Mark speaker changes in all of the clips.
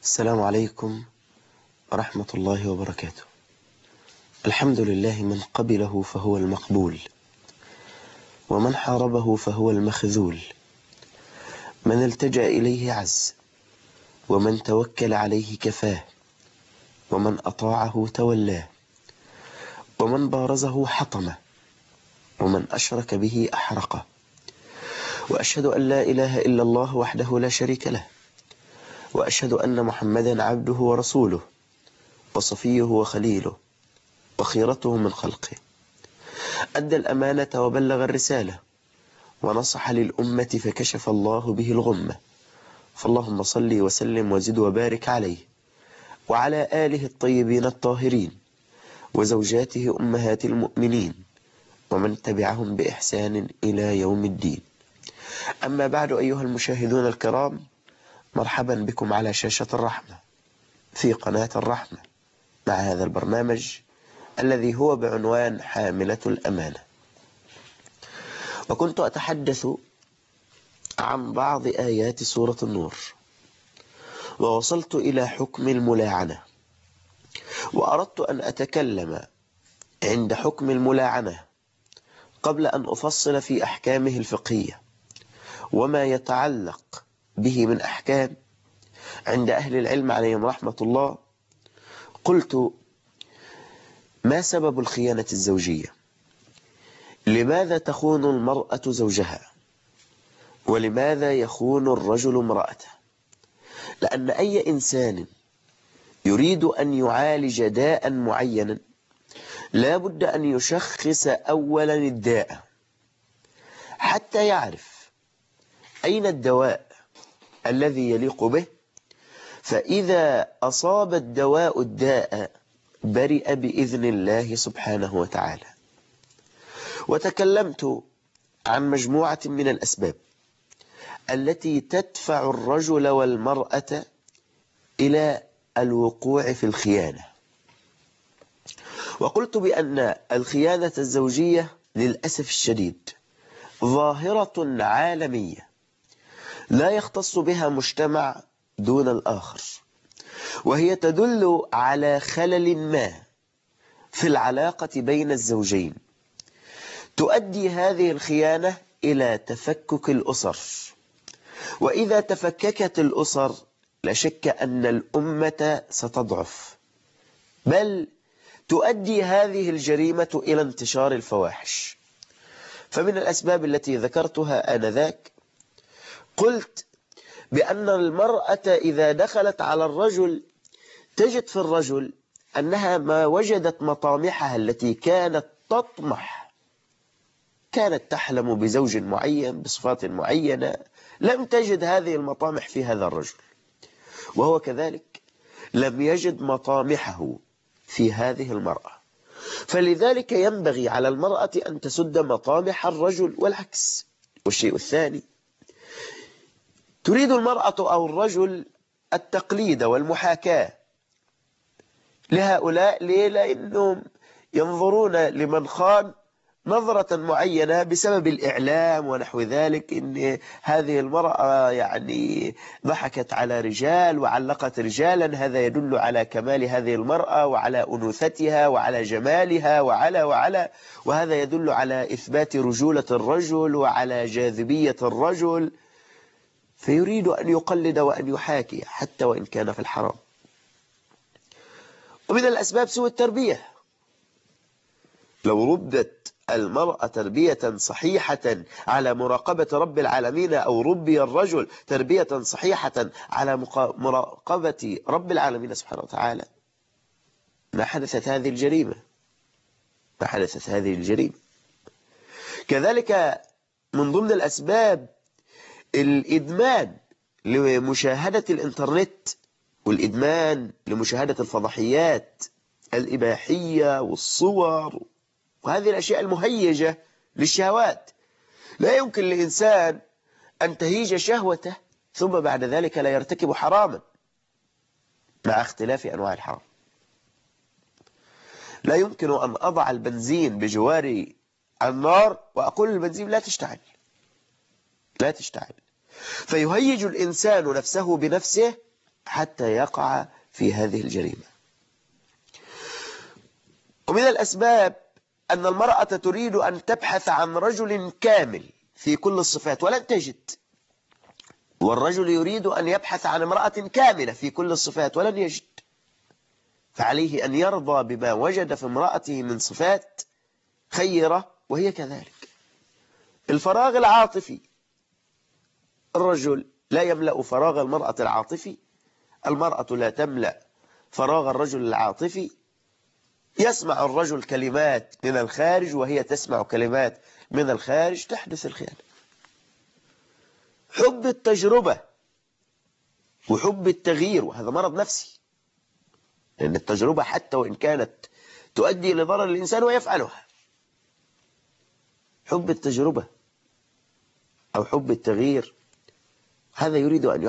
Speaker 1: السلام عليكم ورحمة الله وبركاته. الحمد لله من قبله فهو المقبول، ومن حاربه فهو المخذول، من التجأ إليه عز، ومن توكل عليه كفاه، ومن أطاعه تولاه، ومن بارزه حطمه، ومن أشرك به أحرقه. وأشهد أن لا إله إلا الله وحده لا شريك له، وأشهد أن محمدا عبده ورسوله وصفيه وخليله وخيرته من خلقه. أدى الأمانة وبلغ الرسالة ونصح للأمة فكشف الله به الغمة، فاللهم صل وسلم وزد وبارك عليه وعلى آله الطيبين الطاهرين وزوجاته أمهات المؤمنين ومن تبعهم بإحسان إلى يوم الدين. أما بعد، أيها المشاهدون الكرام، مرحبا بكم على شاشة الرحمة في قناة الرحمة مع هذا البرنامج الذي هو بعنوان حاملة الأمانة. وكنت أتحدث عن بعض آيات سورة النور، ووصلت إلى حكم الملاعنة، وأردت أن أتكلم عند حكم الملاعنة قبل أن أفصل في أحكامه الفقهية وما يتعلق به من أحكام عند أهل العلم عليهم رحمة الله. قلت: ما سبب الخيانة الزوجية؟ لماذا تخون المرأة زوجها؟ ولماذا يخون الرجل امرأته؟ لأن أي إنسان يريد أن يعالج داء معينا لا بد أن يشخص أولا الداء حتى يعرف أين الدواء الذي يليق به، فإذا أصاب الدواء الداء برئ بإذن الله سبحانه وتعالى. وتكلمت عن مجموعة من الأسباب التي تدفع الرجل والمرأة إلى الوقوع في الخيانة، وقلت بأن الخيانة الزوجية للأسف الشديد ظاهرة عالمية لا يختص بها مجتمع دون الآخر، وهي تدل على خلل ما في العلاقة بين الزوجين. تؤدي هذه الخيانة إلى تفكك الأسر، وإذا تفككت الأسر لا شك أن الأمة ستضعف، بل تؤدي هذه الجريمة إلى انتشار الفواحش. فمن الأسباب التي ذكرتها آنذاك قلت بأن المرأة إذا دخلت على الرجل تجد في الرجل أنها ما وجدت مطامحها التي كانت تطمح، كانت تحلم بزوج معين بصفات معينة، لم تجد هذه المطامح في هذا الرجل، وهو كذلك لم يجد مطامحه في هذه المرأة. فلذلك ينبغي على المرأة أن تسد مطامح الرجل والعكس. والشيء الثاني، تريد المرأة أو الرجل التقليد والمحاكاة لهؤلاء. ليه؟ لأنهم ينظرون لمن خان نظرة معينة بسبب الإعلام ونحو ذلك، إن هذه المرأة يعني ضحكت على رجال وعلقت رجالا، هذا يدل على كمال هذه المرأة وعلى أنوثتها وعلى جمالها وهذا يدل على إثبات رجولة الرجل وعلى جاذبية الرجل، فيريد أن يقلد وأن يحاكي حتى وإن كان في الحرام. ومن الأسباب سوء التربية. لو ردت المرأة تربية صحيحة على مراقبة رب العالمين، أو ربي الرجل تربية صحيحة على مراقبة رب العالمين سبحانه وتعالى، ما حدثت هذه الجريمة. كذلك من ضمن الأسباب الإدمان لمشاهدة الإنترنت، والإدمان لمشاهدة الفضحيات الإباحية والصور وهذه الأشياء المهيجة للشهوات. لا يمكن لإنسان أن تهيج شهوته ثم بعد ذلك لا يرتكب حراما، مع اختلاف أنواع الحرام. لا يمكن أن أضع البنزين بجوار النار وأقول البنزين لا تشتعل، فيهيج الإنسان نفسه بنفسه حتى يقع في هذه الجريمة. ومن الأسباب أن المرأة تريد أن تبحث عن رجل كامل في كل الصفات ولن تجد، والرجل يريد أن يبحث عن امرأة كاملة في كل الصفات ولن يجد، فعليه أن يرضى بما وجد في امرأته من صفات خيرة وهي كذلك. الفراغ العاطفي، الرجل لا يملأ فراغ المرأة العاطفي، المرأة لا تملأ فراغ الرجل العاطفي. يسمع الرجل كلمات من الخارج وهي تسمع كلمات من الخارج، تحدث الخيانة. حب التجربة وحب التغيير، وهذا مرض نفسي، لأن التجربة حتى وإن كانت تؤدي لضرر الإنسان ويفعلها، حب التجربة أو حب التغيير هذا يريد أن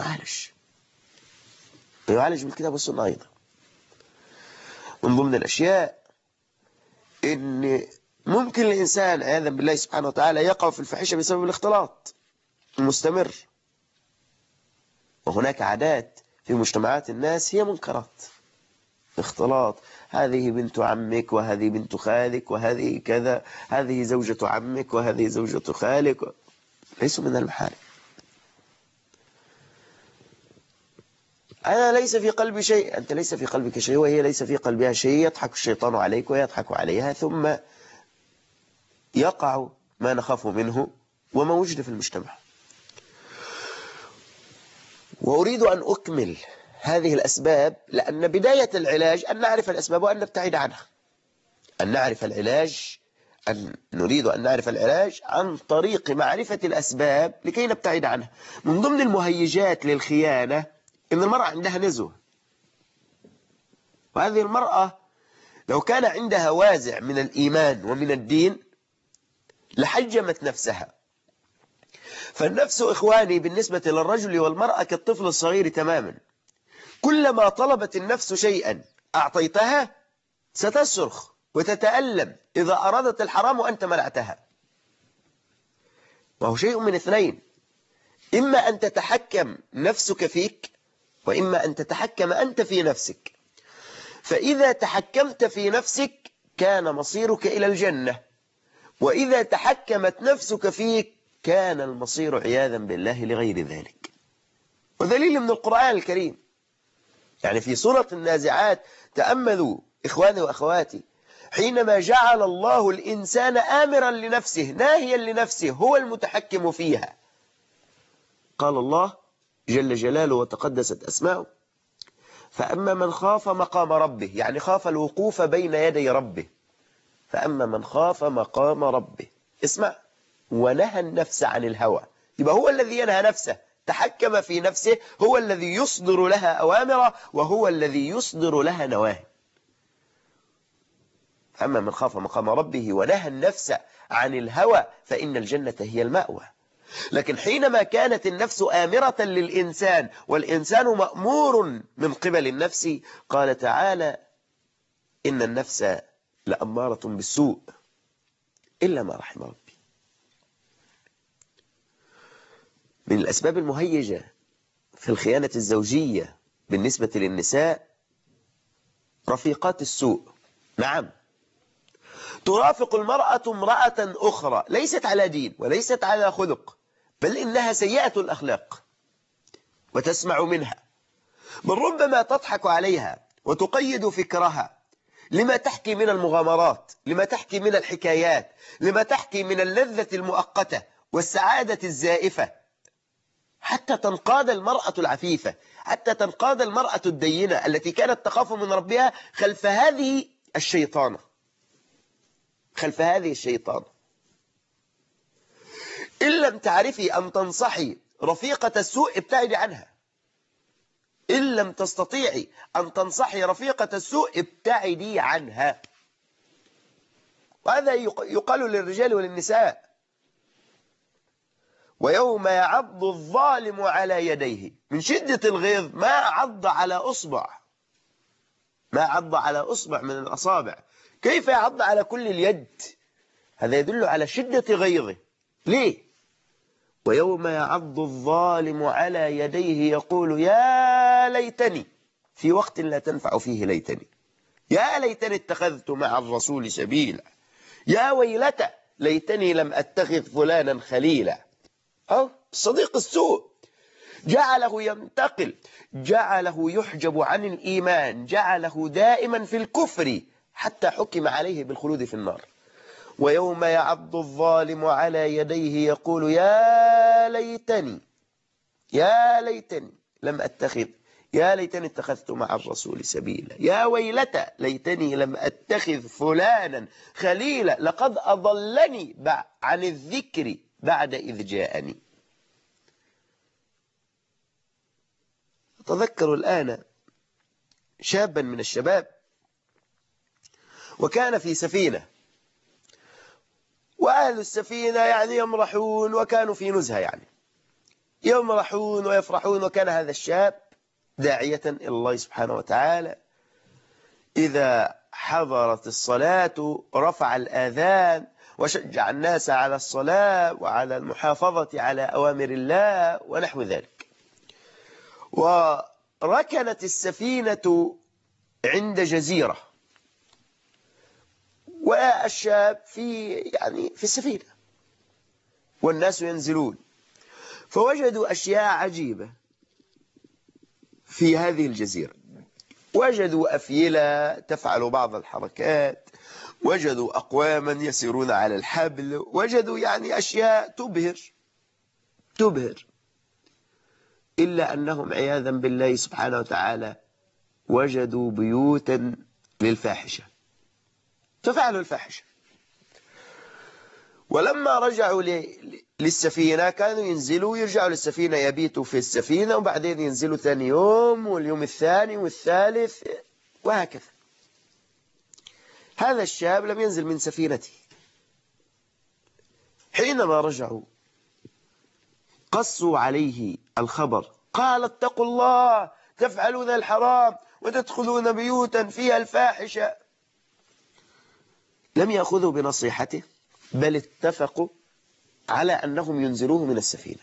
Speaker 1: يعالج بالكتاب والسنة. أيضا من ضمن الأشياء إن ممكن الإنسان عياذا بالله سبحانه وتعالى يقع في الفاحشة بسبب الاختلاط المستمر، وهناك عادات في مجتمعات الناس هي منكرات، اختلاط، هذه بنت عمك وهذه بنت خالك وهذه كذا، هذه زوجة عمك وهذه زوجة خالك، ليسوا من المحارم. أنا ليس في قلبي شيء، أنت ليس في قلبك شيء وهي ليس في قلبها شيء، يضحك الشيطان عليك ويضحك عليها، ثم يقع ما نخاف منه وما وجد في المجتمع. وأريد أن أكمل هذه الأسباب، لأن بداية العلاج أن نعرف الأسباب وأن نبتعد عنها. أن نعرف العلاج، نريد أن نعرف العلاج عن طريق معرفة الأسباب لكي نبتعد عنها. من ضمن المهيجات للخيانة إن المرأة عندها نزوة، وهذه المرأة لو كان عندها وازع من الإيمان ومن الدين لحجمت نفسها. فالنفس إخواني بالنسبة للرجل والمرأة كالطفل الصغير تماما، كلما طلبت النفس شيئا أعطيتها ستصرخ وتتألم إذا أرادت الحرام وأنت منعتها. وهو شيء من اثنين، إما أن تتحكم نفسك فيك وإما أن تتحكم أنت في نفسك. فإذا تحكمت في نفسك كان مصيرك إلى الجنة، وإذا تحكمت نفسك فيك كان المصير عياذا بالله لغير ذلك. ودليل من القرآن الكريم، يعني في سورة النازعات، تأملوا إخواني وأخواتي، حينما جعل الله الإنسان آمرا لنفسه ناهيا لنفسه هو المتحكم فيها، قال الله جل جلاله وتقدست أسماؤه: فأما من خاف مقام ربه، يعني خاف الوقوف بين يدي ربه، فأما من خاف مقام ربه، اسمع، ونهى النفس عن الهوى. يبقى هو الذي ينهى نفسه، تحكم في نفسه، هو الذي يصدر لها أوامر وهو الذي يصدر لها نواهي. أما من خاف مقام ربه ونهى النفس عن الهوى فإن الجنة هي المأوى. لكن حينما كانت النفس آمرة للإنسان والإنسان مأمور من قبل النفس، قال تعالى: إن النفس لأمارة بالسوء إلا ما رحم ربي. من الأسباب المهيجة في الخيانة الزوجية بالنسبة للنساء رفيقات السوء. نعم، ترافق المرأة امرأة أخرى ليست على دين وليست على خلق، بل إنها سيئة الأخلاق، وتسمع منها، بل ربما تضحك عليها وتقيد فكرها لما تحكي من المغامرات، لما تحكي من الحكايات، لما تحكي من اللذة المؤقتة والسعادة الزائفة، حتى تنقاد المرأة العفيفة، حتى تنقاد المرأة الدينة التي كانت تخاف من ربها خلف هذه الشيطانة، خلف هذه الشيطانة. إن لم تعرفي أن تنصحي رفيقة السوء ابتعدي عنها، إن لم تستطيعي أن تنصحي رفيقة السوء ابتعدي عنها. وهذا يقال للرجال وللنساء: ويوم يعض الظالم على يديه، من شدة الغيظ ما عض على أصبع، ما عض على أصبع من الأصابع، كيف يعض على كل اليد؟ هذا يدل على شدة غيظه. ليه؟ ويوم يعض الظالم على يديه يقول: يا يا ليتني، في وقت لا تنفع فيه ليتني، يا ليتني اتخذت مع الرسول سبيلا، يا ويلتى ليتني لم أتخذ فلانا خليلا. أو الصديق السوء جعله ينتقل، جعله يحجب عن الإيمان، جعله دائما في الكفر، حتى حكم عليه بالخلود في النار. ويوم يعض الظالم على يديه يقول يا ليتني، يا ليتني لم أتخذ، يا ليتني اتخذت مع الرسول سبيلا، يا ويلتى ليتني لم أتخذ فلانا خليلا، لقد أضلني عن الذكر بعد إذ جاءني. أتذكر الآن شابا من الشباب وكان في سفينة، وأهل السفينة يعني يمرحون، وكانوا في نزهة يعني يمرحون ويفرحون. وكان هذا الشاب داعية إلى الله سبحانه وتعالى، إذا حضرت الصلاة رفع الآذان وشجع الناس على الصلاة وعلى المحافظة على أوامر الله ونحو ذلك. وركنت السفينة عند جزيرة، والشاب في السفينة، والناس ينزلون، فوجدوا أشياء عجيبة في هذه الجزيرة. وجدوا أفيلة تفعل بعض الحركات، وجدوا أقواما يسيرون على الحبل، وجدوا أشياء تبهر، إلا أنهم عياذا بالله سبحانه وتعالى وجدوا بيوتا للفاحشة، ففعلوا الفاحشة. ولما رجعوا للسفينة كانوا ينزلوا يرجعوا للسفينة، يبيتوا في السفينة، وبعدين ينزلوا ثاني يوم واليوم الثاني والثالث وهكذا. هذا الشاب لم ينزل من سفينته. حينما رجعوا قصوا عليه الخبر، قال اتقوا الله، تفعلون الحرام وتدخلون بيوتا فيها الفاحشة. لم يأخذوا بنصيحته، بل اتفقوا على أنهم ينزلوه من السفينة،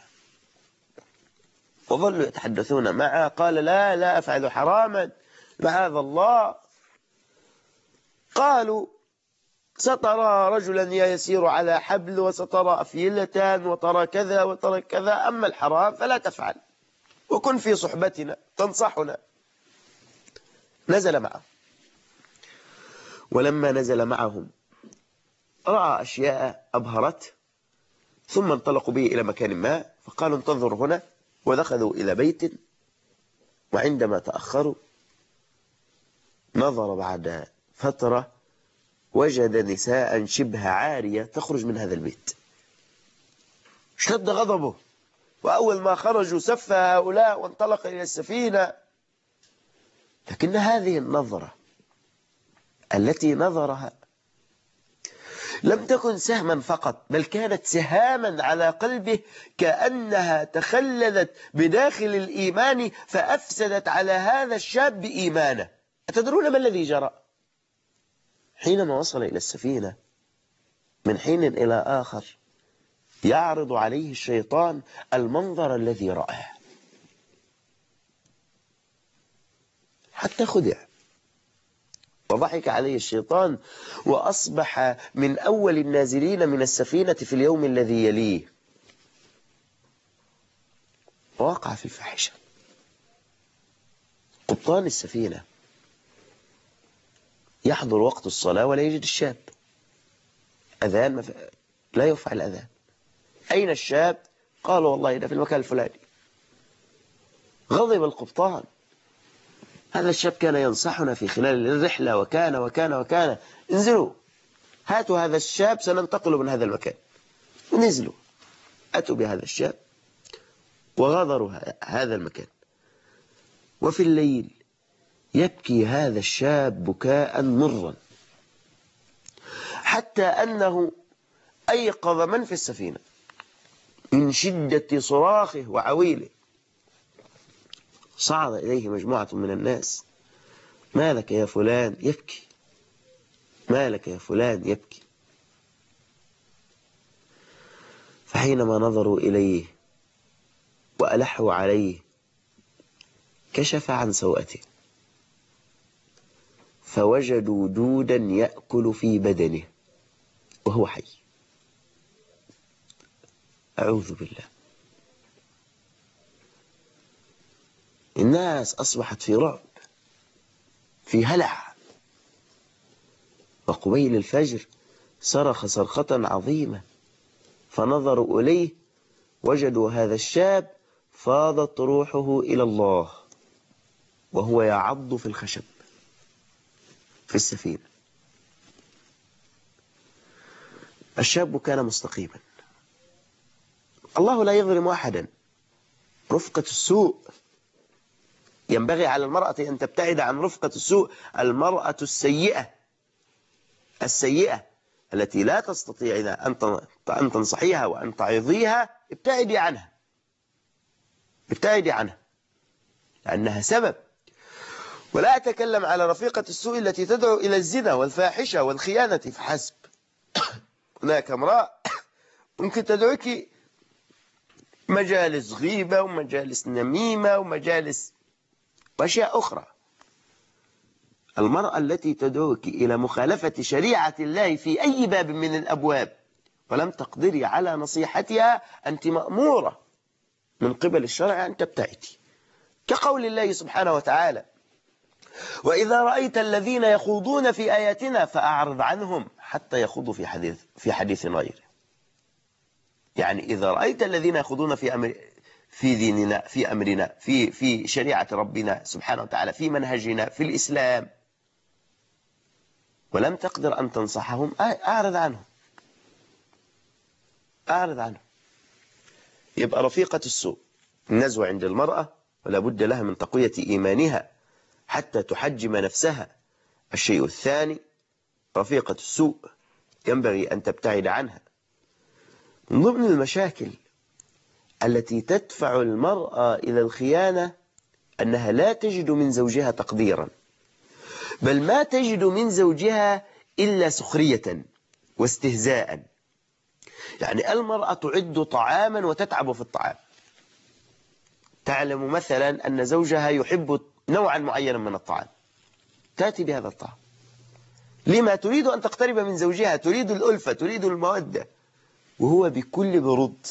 Speaker 1: وظلوا يتحدثون معه. قال لا أفعل حراما معاذ الله. قالوا سترى رجلا يسير على حبل، وسترى أفيلة، وترى كذا وترى كذا، أما الحرام فلا تفعل، وكن في صحبتنا تنصحنا. نزل معه، ولما نزل معهم رأى أشياء أبهرته، ثم انطلقوا به إلى مكان ما، فقالوا انتظروا هنا، ودخلوا إلى بيت. وعندما تأخروا نظر بعد فترة وجد نساء شبه عارية تخرج من هذا البيت. اشتد غضبه، وأول ما خرجوا سف هؤلاء وانطلق إلى السفينة. لكن هذه النظرة التي نظرها لم تكن سهما فقط، بل كانت سهاما على قلبه، كأنها تخلدت بداخل الإيمان فأفسدت على هذا الشاب إيمانه. أتدرون ما الذي جرى؟ حينما وصل إلى السفينة من حين إلى آخر يعرض عليه الشيطان المنظر الذي رآه، حتى خدع وضحك عليه الشيطان، وأصبح من أول النازلين من السفينة في اليوم الذي يليه، ووقع في الفاحشة. قبطان السفينة يحضر وقت الصلاة ولا يجد الشاب، أذان لا يرفع الأذان. أين الشاب؟ قالوا والله ده في المكان الفلاني. غضب القبطان، هذا الشاب كان ينصحنا في خلال الرحلة وكان وكان وكان، انزلوا هاتوا هذا الشاب سننتقل من هذا المكان. ونزلوا أتوا بهذا الشاب وغادروا هذا المكان. وفي الليل يبكي هذا الشاب بكاء مرا، حتى أنه أيقظ من في السفينة من شدة صراخه وعويله. صعد إليه مجموعة من الناس، ما لك يا فلان؟ يبكي. ما لك يا فلان؟ يبكي. فحينما نظروا إليه وألحوا عليه كشف عن سوءته فوجدوا دودا يأكل في بدنه وهو حي. أعوذ بالله. الناس أصبحت في رعب، في هلع. وقبيل الفجر صرخ صرخة عظيمة، فنظروا إليه وجدوا هذا الشاب فاضت روحه إلى الله وهو يعض في الخشب في السفينة. الشاب كان مستقيما. الله لا يظلم أحدا. رفقة السوء، ينبغي على المرأة أن تبتعد عن رفقة السوء. المرأة السيئة التي لا تستطيع أن تنصحيها وأن تعظيها، ابتعدي عنها، ابتعدي عنها، لأنها سبب. ولا أتكلم على رفيقة السوء التي تدعو إلى الزنا والفاحشة والخيانة فحسب. هناك امرأة ممكن تدعوك مجالس غيبة ومجالس نميمة ومجالس وأشياء أخرى. المرأة التي تدعوك إلى مخالفة شريعة الله في أي باب من الأبواب ولم تقدري على نصيحتها، أنت مأمورة من قبل الشرع أن تبتعدي، كقول الله سبحانه وتعالى: وإذا رأيت الذين يخوضون في آياتنا فأعرض عنهم حتى يخوضوا في حديث غيره. يعني إذا رأيت الذين يخوضون في ديننا، في أمرنا، في شريعة ربنا سبحانه وتعالى، في منهجنا، في الإسلام، ولم تقدر أن تنصحهم، أعرض عنهم، أعرض عنهم. يبقى رفيقة السوء النزوة عند المرأة، ولا بد لها من تقوية إيمانها حتى تحجم نفسها. الشيء الثاني، رفيقة السوء ينبغي أن تبتعد عنها. من ضمن المشاكل التي تدفع المرأة إلى الخيانة أنها لا تجد من زوجها تقديرا، بل ما تجد من زوجها إلا سخرية واستهزاء. يعني المرأة تعد طعاما وتتعب في الطعام. تعلم مثلا أن زوجها يحب نوعا معينا من الطعام، تأتي بهذا الطعام. لما؟ تريد أن تقترب من زوجها، تريد الألفة، تريد المودة، وهو بكل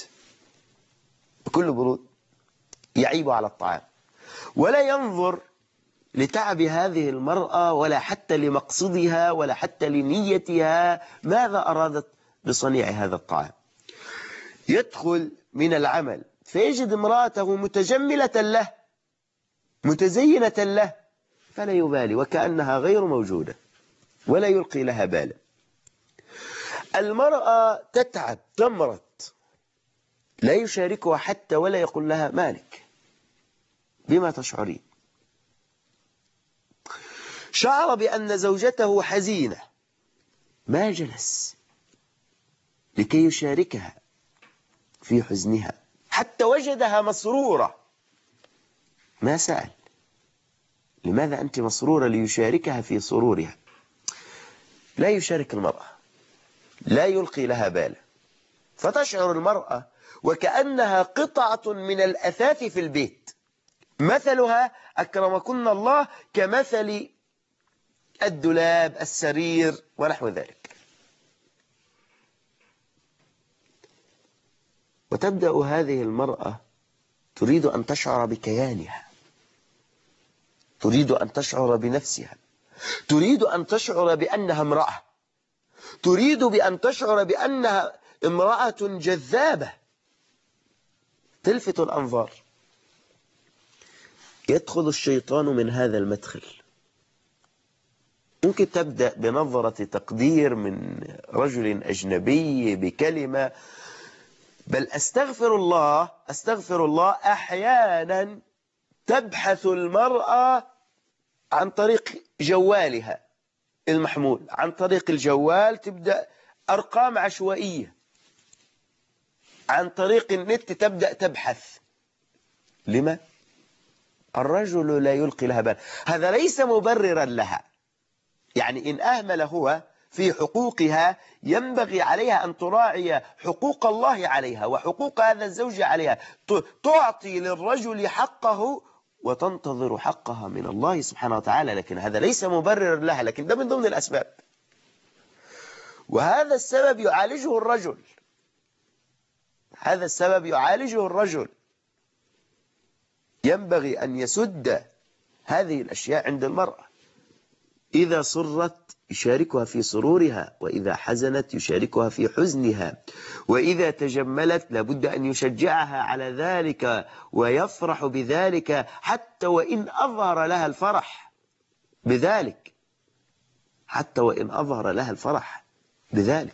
Speaker 1: برود يعيب على الطعام، ولا ينظر لتعب هذه المرأة ولا حتى لمقصدها ولا حتى لنيتها، ماذا أرادت بصنيع هذا الطعام. يدخل من العمل فيجد امرأته متجملة له، متزينة له، فلا يبالي وكأنها غير موجودة ولا يلقي لها بالا. المرأة تتعب، تمرض، لا يشاركها حتى ولا يقول لها مالك، بما تشعرين. شعر بأن زوجته حزينة، ما جلس لكي يشاركها في حزنها، حتى وجدها مسرورة، ما سأل لماذا أنت مسرورة ليشاركها في سرورها. لا يشارك المرأة، لا يلقي لها بالا، فتشعر المرأة وكأنها قطعة من الأثاث في البيت. مثلها أكرمكن الله كمثل الدولاب، السرير ونحو ذلك. وتبدأ هذه المرأة تريد أن تشعر بكيانها، تريد أن تشعر بنفسها، تريد أن تشعر بأنها امرأة، تريد بأن تشعر بأنها امرأة جذابة تلفت الأنظار. يدخل الشيطان من هذا المدخل. ممكن تبدأ بنظرة تقدير من رجل أجنبي بكلمة، بل أستغفر الله أحيانا تبحث المرأة عن طريق جوالها المحمول، عن طريق الجوال تبدأ أرقام عشوائية، عن طريق النت تبدأ تبحث. لما؟ الرجل لا يلقي لها بال. هذا ليس مبررا لها، يعني إن أهمل هو في حقوقها ينبغي عليها أن تراعي حقوق الله عليها وحقوق هذا الزوج عليها، تعطي للرجل حقه وتنتظر حقها من الله سبحانه وتعالى، لكن هذا ليس مبرر لها، لكن ده من ضمن الأسباب. وهذا السبب يعالجه الرجل، هذا السبب يعالجه الرجل. ينبغي أن يسد هذه الأشياء عند المرأة. إذا سرت يشاركها في سرورها، وإذا حزنت يشاركها في حزنها، وإذا تجملت لابد أن يشجعها على ذلك ويفرح بذلك، حتى وإن أظهر لها الفرح بذلك، حتى وإن أظهر لها الفرح بذلك.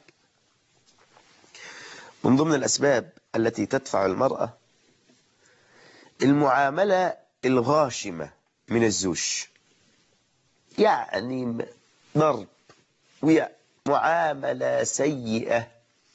Speaker 1: من ضمن الأسباب التي تدفع المرأة المعاملة الغاشمة من الزوج، يعني ضرب ومعاملة سيئة،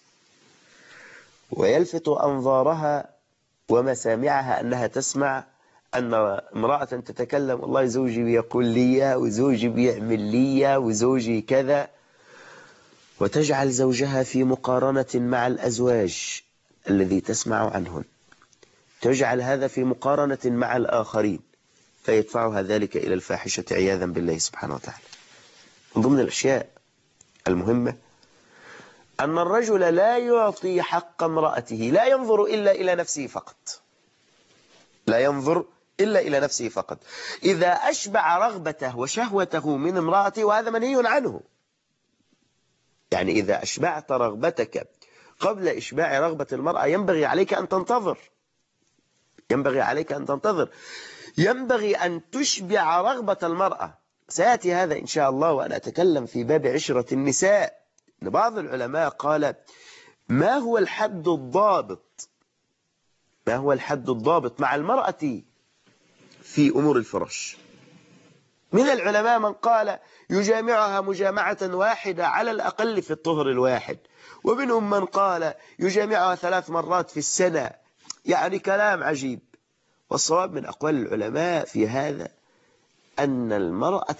Speaker 1: ويلفت أنظارها ومسامعها أنها تسمع أن امرأة تتكلم والله زوجي بيقول لي، وزوجي بيعمل لي، وزوجي كذا، وتجعل زوجها في مقارنة مع الأزواج الذي تسمع عنهم، تجعل هذا في مقارنة مع الآخرين، فيدفعها ذلك إلى الفاحشة عياذا بالله سبحانه وتعالى. من ضمن الأشياء المهمة أن الرجل لا يعطي حق امرأته، لا ينظر إلا إلى نفسه فقط، لا ينظر إلا إلى نفسه فقط. إذا أشبع رغبته وشهوته من امرأته، وهذا منهي عنه، يعني إذا أشبعت رغبتك قبل إشباع رغبة المرأة ينبغي عليك أن تنتظر، ينبغي عليك أن تنتظر، ينبغي أن تشبع رغبة المرأة. سيأتي هذا إن شاء الله وأنا أتكلم في باب عشرة النساء. بعض العلماء قال ما هو الحد الضابط، ما هو الحد الضابط مع المرأة في أمور الفراش؟ من العلماء من قال يجامعها مجامعة واحدة على الأقل في الطهر الواحد، ومنهم من قال يجامعها 3 مرات في السنة، يعني كلام عجيب. والصواب من أقوال العلماء في هذا أن المرأة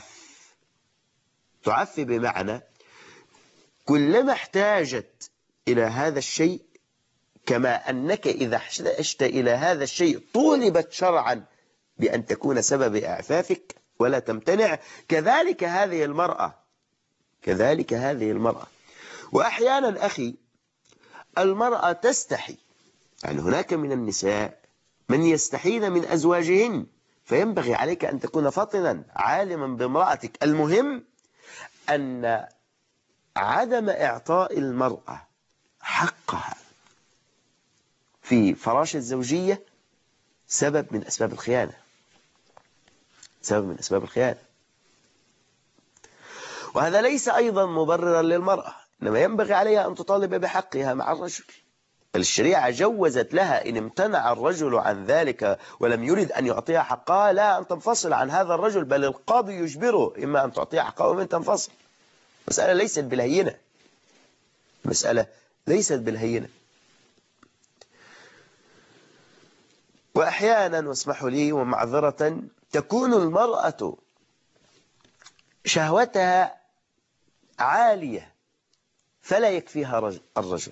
Speaker 1: تعف بمعنى كلما احتاجت إلى هذا الشيء، كما أنك إذا احتجت إلى هذا الشيء طولبت شرعا بأن تكون سبب إعفافك ولا تمتنع، كذلك هذه المرأة، كذلك هذه المرأة. وأحيانا أخي المرأة تستحي، يعني هناك من النساء من يستحين من أزواجهن، فينبغي عليك أن تكون فطنا عالما بامرأتك. المهم أن عدم إعطاء المرأة حقها في فراش الزوجية سبب من أسباب الخيانة، سبب من أسباب الخيانة. وهذا ليس أيضا مبررا للمرأة، إنما ينبغي عليها أن تطالب بحقها مع الرجل. الشريعة جوزت لها إن امتنع الرجل عن ذلك ولم يرد أن يعطيها حقها، لا أن تنفصل عن هذا الرجل، بل القاضي يجبره إما أن تعطيها حقها وإما أن تنفصل. مسألة ليست بالهينة، مسألة ليست بالهينة. وأحيانا، واسمحوا لي ومعذرة، تكون المرأة شهوتها عالية فلا يكفيها الرجل،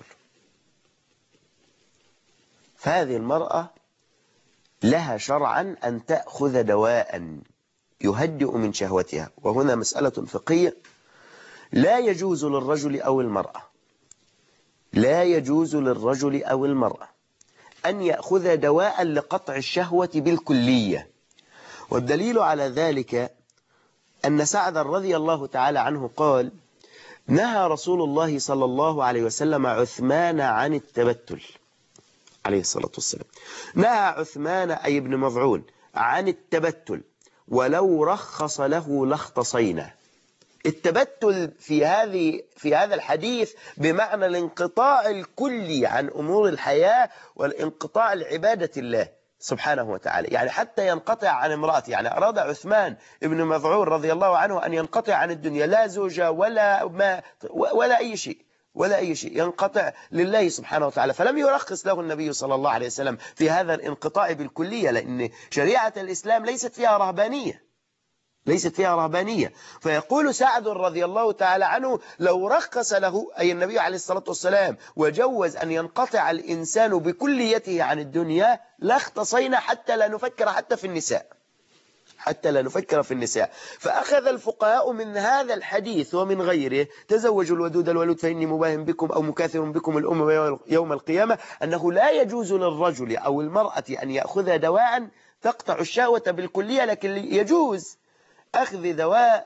Speaker 1: فهذه المرأة لها شرعا أن تأخذ دواء يهدئ من شهوتها. وهنا مسألة فقهية، لا يجوز للرجل أو المرأة، لا يجوز للرجل أو المرأة أن يأخذ دواء لقطع الشهوة بالكلية. والدليل على ذلك أن سعد رضي الله تعالى عنه قال نهى رسول الله صلى الله عليه وسلم عثمان عن التبتل عليه الصلاة والسلام، نهى عثمان أي ابن مظعون عن التبتل، ولو رخص له لاختصينا. التبتل في هذا الحديث بمعنى الانقطاع الكلي عن أمور الحياة والانقطاع لعبادة الله سبحانه وتعالى، يعني حتى ينقطع عن امرأته. يعني أراد عثمان ابن مظعون رضي الله عنه أن ينقطع عن الدنيا، لا زوجة ولا ما ولا أي شيء، ولا أي شيء، ينقطع لله سبحانه وتعالى. فلم يرخص له النبي صلى الله عليه وسلم في هذا الانقطاع بالكلية، لأن شريعة الإسلام ليست فيها رهبانية، ليست فيها رهبانية. فيقول سعد رضي الله تعالى عنه: لو رخص له أي النبي عليه الصلاة والسلام وجوز أن ينقطع الإنسان بكليته عن الدنيا لاختصينا حتى لا نفكر حتى في النساء، حتى لا نفكر في النساء. فأخذ الفقهاء من هذا الحديث ومن غيره: تزوجوا الودود الولود فإني مباهم بكم أو مكاثر بكم الأمم يوم القيامة، أنه لا يجوز للرجل أو المرأة أن يأخذ دواء تقطع الشهوة بالكلية، لكن يجوز أخذ دواء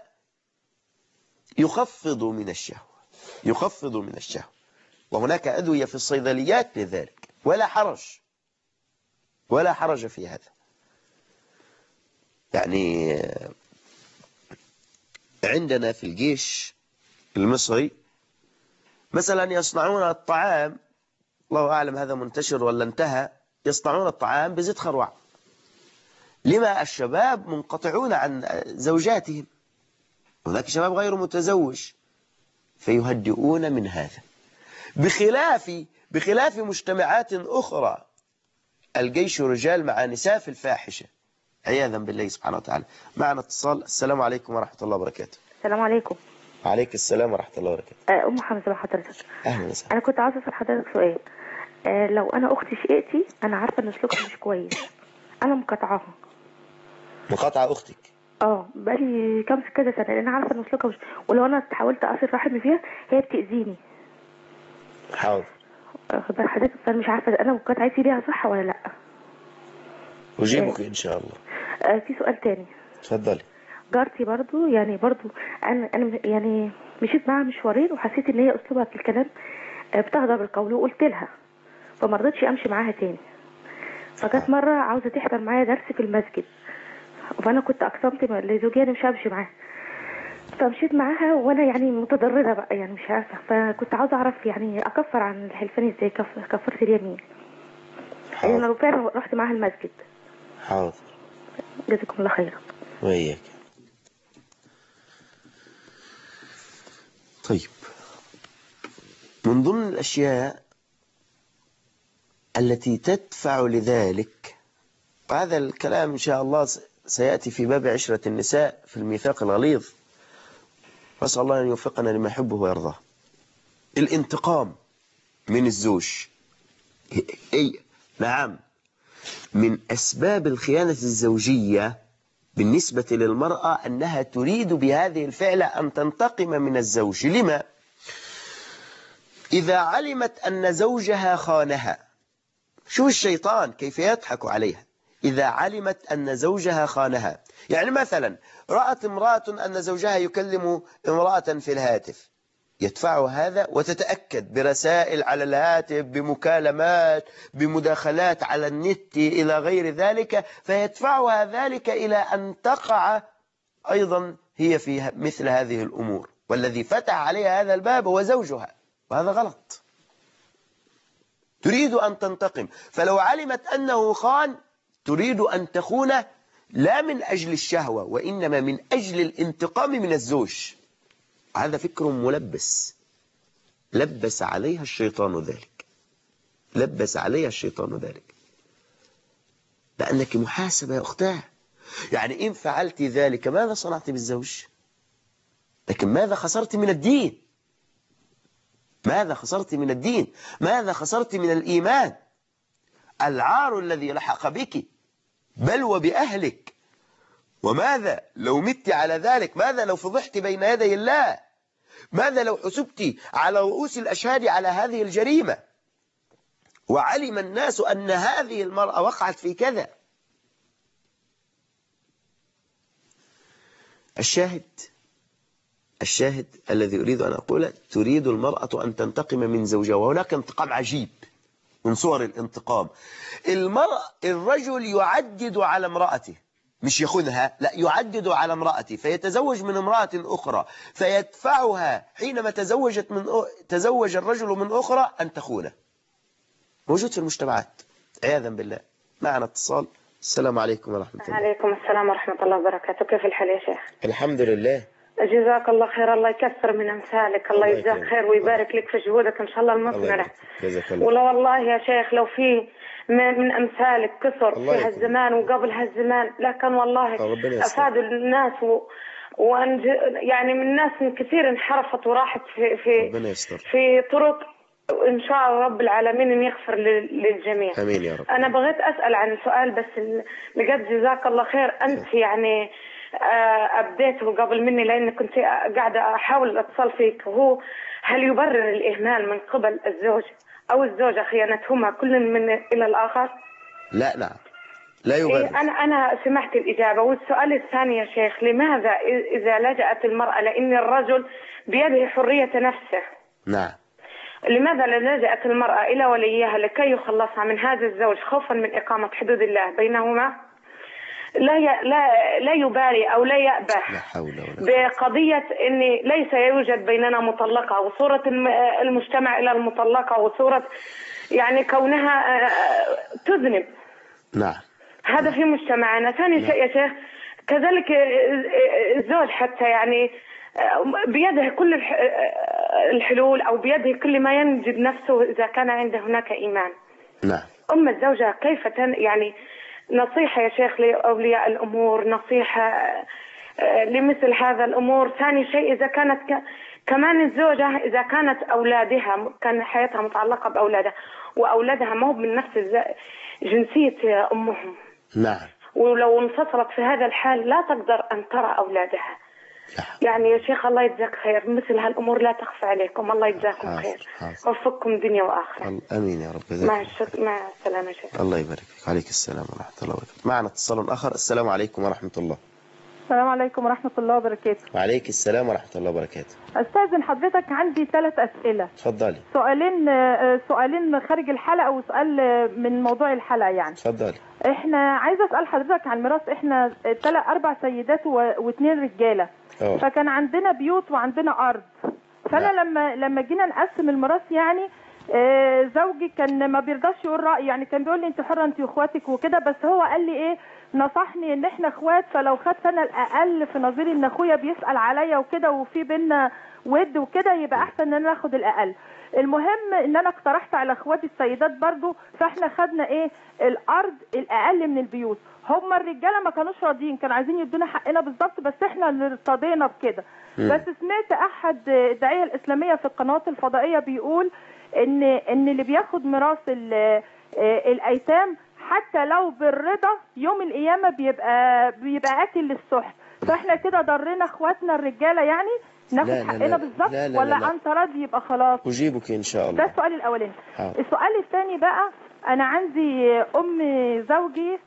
Speaker 1: يخفض من الشهوة، يخفض من الشهوة. وهناك أدوية في الصيدليات لذلك، ولا حرج، ولا حرج في هذا. يعني عندنا في الجيش المصري مثلا يصنعون الطعام، الله أعلم هذا منتشر ولا انتهى، يصنعون الطعام بزيت خروع. لما؟ الشباب منقطعون عن زوجاتهم، هناك شباب غير متزوج، فيهدئون من هذا. بخلاف مجتمعات أخرى الجيش رجال مع نساء في الفاحشة عياذا بالله سبحانه وتعالى. معنا اتصال. السلام عليكم ورحمة الله وبركاته.
Speaker 2: السلام عليكم.
Speaker 1: وعليك السلام ورحمة الله وبركاته.
Speaker 2: أم حمزة مع حضرتك.
Speaker 1: أهلا وسهلا.
Speaker 2: أنا كنت عاوزة أسأل حضرتك سؤال. لو أنا أختي شقتي أنا عارفة إن سلوكها مش كويس، أنا مقاطعاها.
Speaker 1: مقاطعة أختك؟
Speaker 2: بقالي كذا سنة، لأن عارفة إن سلوكها مش، ولو أنا حاولت أصل رحمي فيها هي بتأذيني.
Speaker 1: حاضر.
Speaker 2: واخد بال حضرتك؟ فأنا مش عارفة أنا مقاطعتي ليها صح ولا لأ.
Speaker 1: أجيبك إن شاء الله.
Speaker 2: في سؤال تاني.
Speaker 1: اتفضلي.
Speaker 2: جارتي برضو أنا يعني مشيت معاها مشوارين وحسيت إن هي أسلوبها في الكلام بتغضب القول، وقلت لها، فما رضتش أمشي معاها تاني. فجت مرة عاوزة تحضر معايا درس في المسجد، فأنا كنت أقسمت لزوجي أنا مش همشي معاها، فمشيت معاها وأنا يعني متضررة بقى، يعني مش عارفة. فكنت عاوزة أعرف يعني أكفر عن الحلفان إزاي، كفرت اليمين. يعني أنا فعلا رحت معاها المسجد.
Speaker 1: حاضر.
Speaker 2: جزاكم الله خيرا.
Speaker 1: وإياك. طيب، من ضمن الأشياء التي تدفع لذلك، وهذا الكلام إن شاء الله سيأتي في باب عشرة النساء في الميثاق الغليظ، وأسأل الله أن يوفقنا لما يحبه ويرضاه، الانتقام من الزوج. نعم، من أسباب الخيانة الزوجية بالنسبة للمرأة أنها تريد بهذه الفعلة أن تنتقم من الزوج. لما؟ إذا علمت أن زوجها خانها، شوف الشيطان كيف يضحك عليها. إذا علمت أن زوجها خانها، يعني مثلا رأت امرأة أن زوجها يكلم امرأة في الهاتف، يدفع هذا وتتأكد برسائل على الهاتف، بمكالمات، بمداخلات على النت إلى غير ذلك، فيدفعها ذلك إلى أن تقع أيضا هي في مثل هذه الأمور، والذي فتح عليها هذا الباب هو زوجها، وهذا غلط. تريد أن تنتقم، فلو علمت أنه خان تريد أن تخونه لا من أجل الشهوة، وإنما من أجل الانتقام من الزوج. هذا فكر ملبس، لبس عليها الشيطان ذلك، لبس عليها الشيطان ذلك، لأنك محاسبة يا أختاه. يعني إن فعلت ذلك ماذا صنعت بالزوج؟ لكن ماذا خسرت من الدين؟ ماذا خسرت من الدين؟ ماذا خسرت من الإيمان؟ العار الذي لحق بك بل وبأهلك. وماذا لو مت على ذلك؟ ماذا لو فضحت بين يدي الله؟ ماذا لو حسبت على رؤوس الأشهاد على هذه الجريمة وعلم الناس أن هذه المرأة وقعت في كذا؟ الشاهد الذي أريد أن أقوله، تريد المرأة أن تنتقم من زوجها، وهناك انتقام عجيب من صور الانتقام. الرجل يعدد على امرأته، مش يخونها، لا، يعدد على امرأته، فيتزوج من امرأة أخرى، فيدفعها حينما تزوج الرجل من أخرى أن تخونه. موجود في المجتمعات عياذا بالله. معنا اتصال. السلام عليكم ورحمة الله.
Speaker 3: عليكم السلام ورحمة الله وبركاته. كيف الحال يا شيخ؟
Speaker 1: الحمد لله.
Speaker 3: جزاك الله خير، الله يكثر من امثالك، الله يجزاك خير ويبارك لك في جهودك ان شاء الله المثمره.
Speaker 1: جزاك الله.
Speaker 3: ولا والله يا شيخ لو في من امثالك كثر في هالزمان وقبل هالزمان، لكن والله افادوا الناس يعني من ناس كثير انحرفت وراحت في طرق، ان شاء الله رب العالمين ان يغفر للجميع.
Speaker 1: امين يا رب.
Speaker 3: انا بغيت اسال عن سؤال بس بجد جزاك الله خير، انت يعني أبديته قبل مني لأن كنت قاعدة أحاول أتصل فيك، وهو هل يبرر الإهمال من قبل الزوج أو الزوجة خيانتهما كل من إلى الآخر؟
Speaker 1: لا لا يبرر.
Speaker 3: أنا سمعت الإجابة. والسؤال الثاني يا شيخ، لماذا إذا لجأت المرأة لأن الرجل بيده حرية نفسه،
Speaker 1: نعم،
Speaker 3: لماذا لجأت المرأة إلى وليها لكي يخلصها من هذا الزوج خوفا من إقامة حدود الله بينهما؟ لا يبالي أو لا يأبه بقضية أن ليس يوجد بيننا مطلقة، وصورة المجتمع إلى المطلقة، وصورة يعني كونها تذنب.
Speaker 1: نعم،
Speaker 3: هذا في مجتمعنا. ثاني شيء يا شيخ، كذلك الزوج حتى يعني بيده كل الحلول أو بيده كل ما ينجد نفسه إذا كان عنده هناك إيمان.
Speaker 1: نعم.
Speaker 3: أم الزوجة كيف يعني نصيحة يا شيخ لأولياء الأمور، نصيحة لمثل هذا الأمور. ثاني شيء، إذا كانت كمان الزوجة إذا كانت أولادها كان حياتها متعلقة بأولادها وأولادها ما هو من نفس جنسية أمهم،
Speaker 1: نعم،
Speaker 3: ولو انفصلت في هذا الحال لا تقدر أن ترى أولادها. يعني يا شيخ الله يجزاك خير، مثل هالأمور لا تخفى عليكم، الله يجزاكم خير وفقكم دنيا وآخرة.
Speaker 1: أمين يا رب.
Speaker 3: مع السلامة يا شيخ.
Speaker 1: الله يبارك فيك. عليك السلام ورحمة الله وبركاته. معنا اتصال آخر. السلام عليكم ورحمة الله.
Speaker 4: السلام عليكم ورحمة الله وبركاته.
Speaker 1: وعليك السلام ورحمة الله وبركاته.
Speaker 4: أستاذن حضرتك عندي 3 أسئلة.
Speaker 1: اتفضلي.
Speaker 4: سؤالين خارج الحلقة وسؤال من موضوع الحلقة يعني.
Speaker 1: اتفضلي.
Speaker 4: احنا عايزة أسأل حضرتك عن ميراث. احنا 4 سيدات و2 رجالة. فكان عندنا بيوت وعندنا أرض. فأنا لما جينا نقسم الميراث يعني زوجي كان ما بيرضاش يقول رأي، يعني كان بيقول لي انت حرة انت واخواتك وكده، بس هو قال لي ايه، نصحني ان احنا اخوات، فلو خدت انا الاقل في نظري ان اخويا بيسأل عليا وكده وفي بينا ود وكده، يبقى احسن ان انا اخد الاقل. المهم ان انا اقترحت على اخواتي السيدات برضو، فاحنا خدنا ايه الارض الاقل من البيوت. هم الرجاله ما كانوش راضيين، كانوا عايزين يدونا حقنا بالظبط، بس احنا اللي ارتضينا بكده. بس سمعت احد الداعيه الاسلاميه في القنوات الفضائيه بيقول ان اللي بياخد ميراث الايتام حتى لو بالرضا يوم القيامه بيبقى اكل للسحت. فاحنا كده ضرنا اخواتنا الرجاله يعني ناخد حقنا بالظبط، ولا انت راضي يبقى خلاص؟
Speaker 1: اجيبك ان شاء الله.
Speaker 4: ده السؤال الاولاني. السؤال الثاني بقى، انا عندي ام زوجي،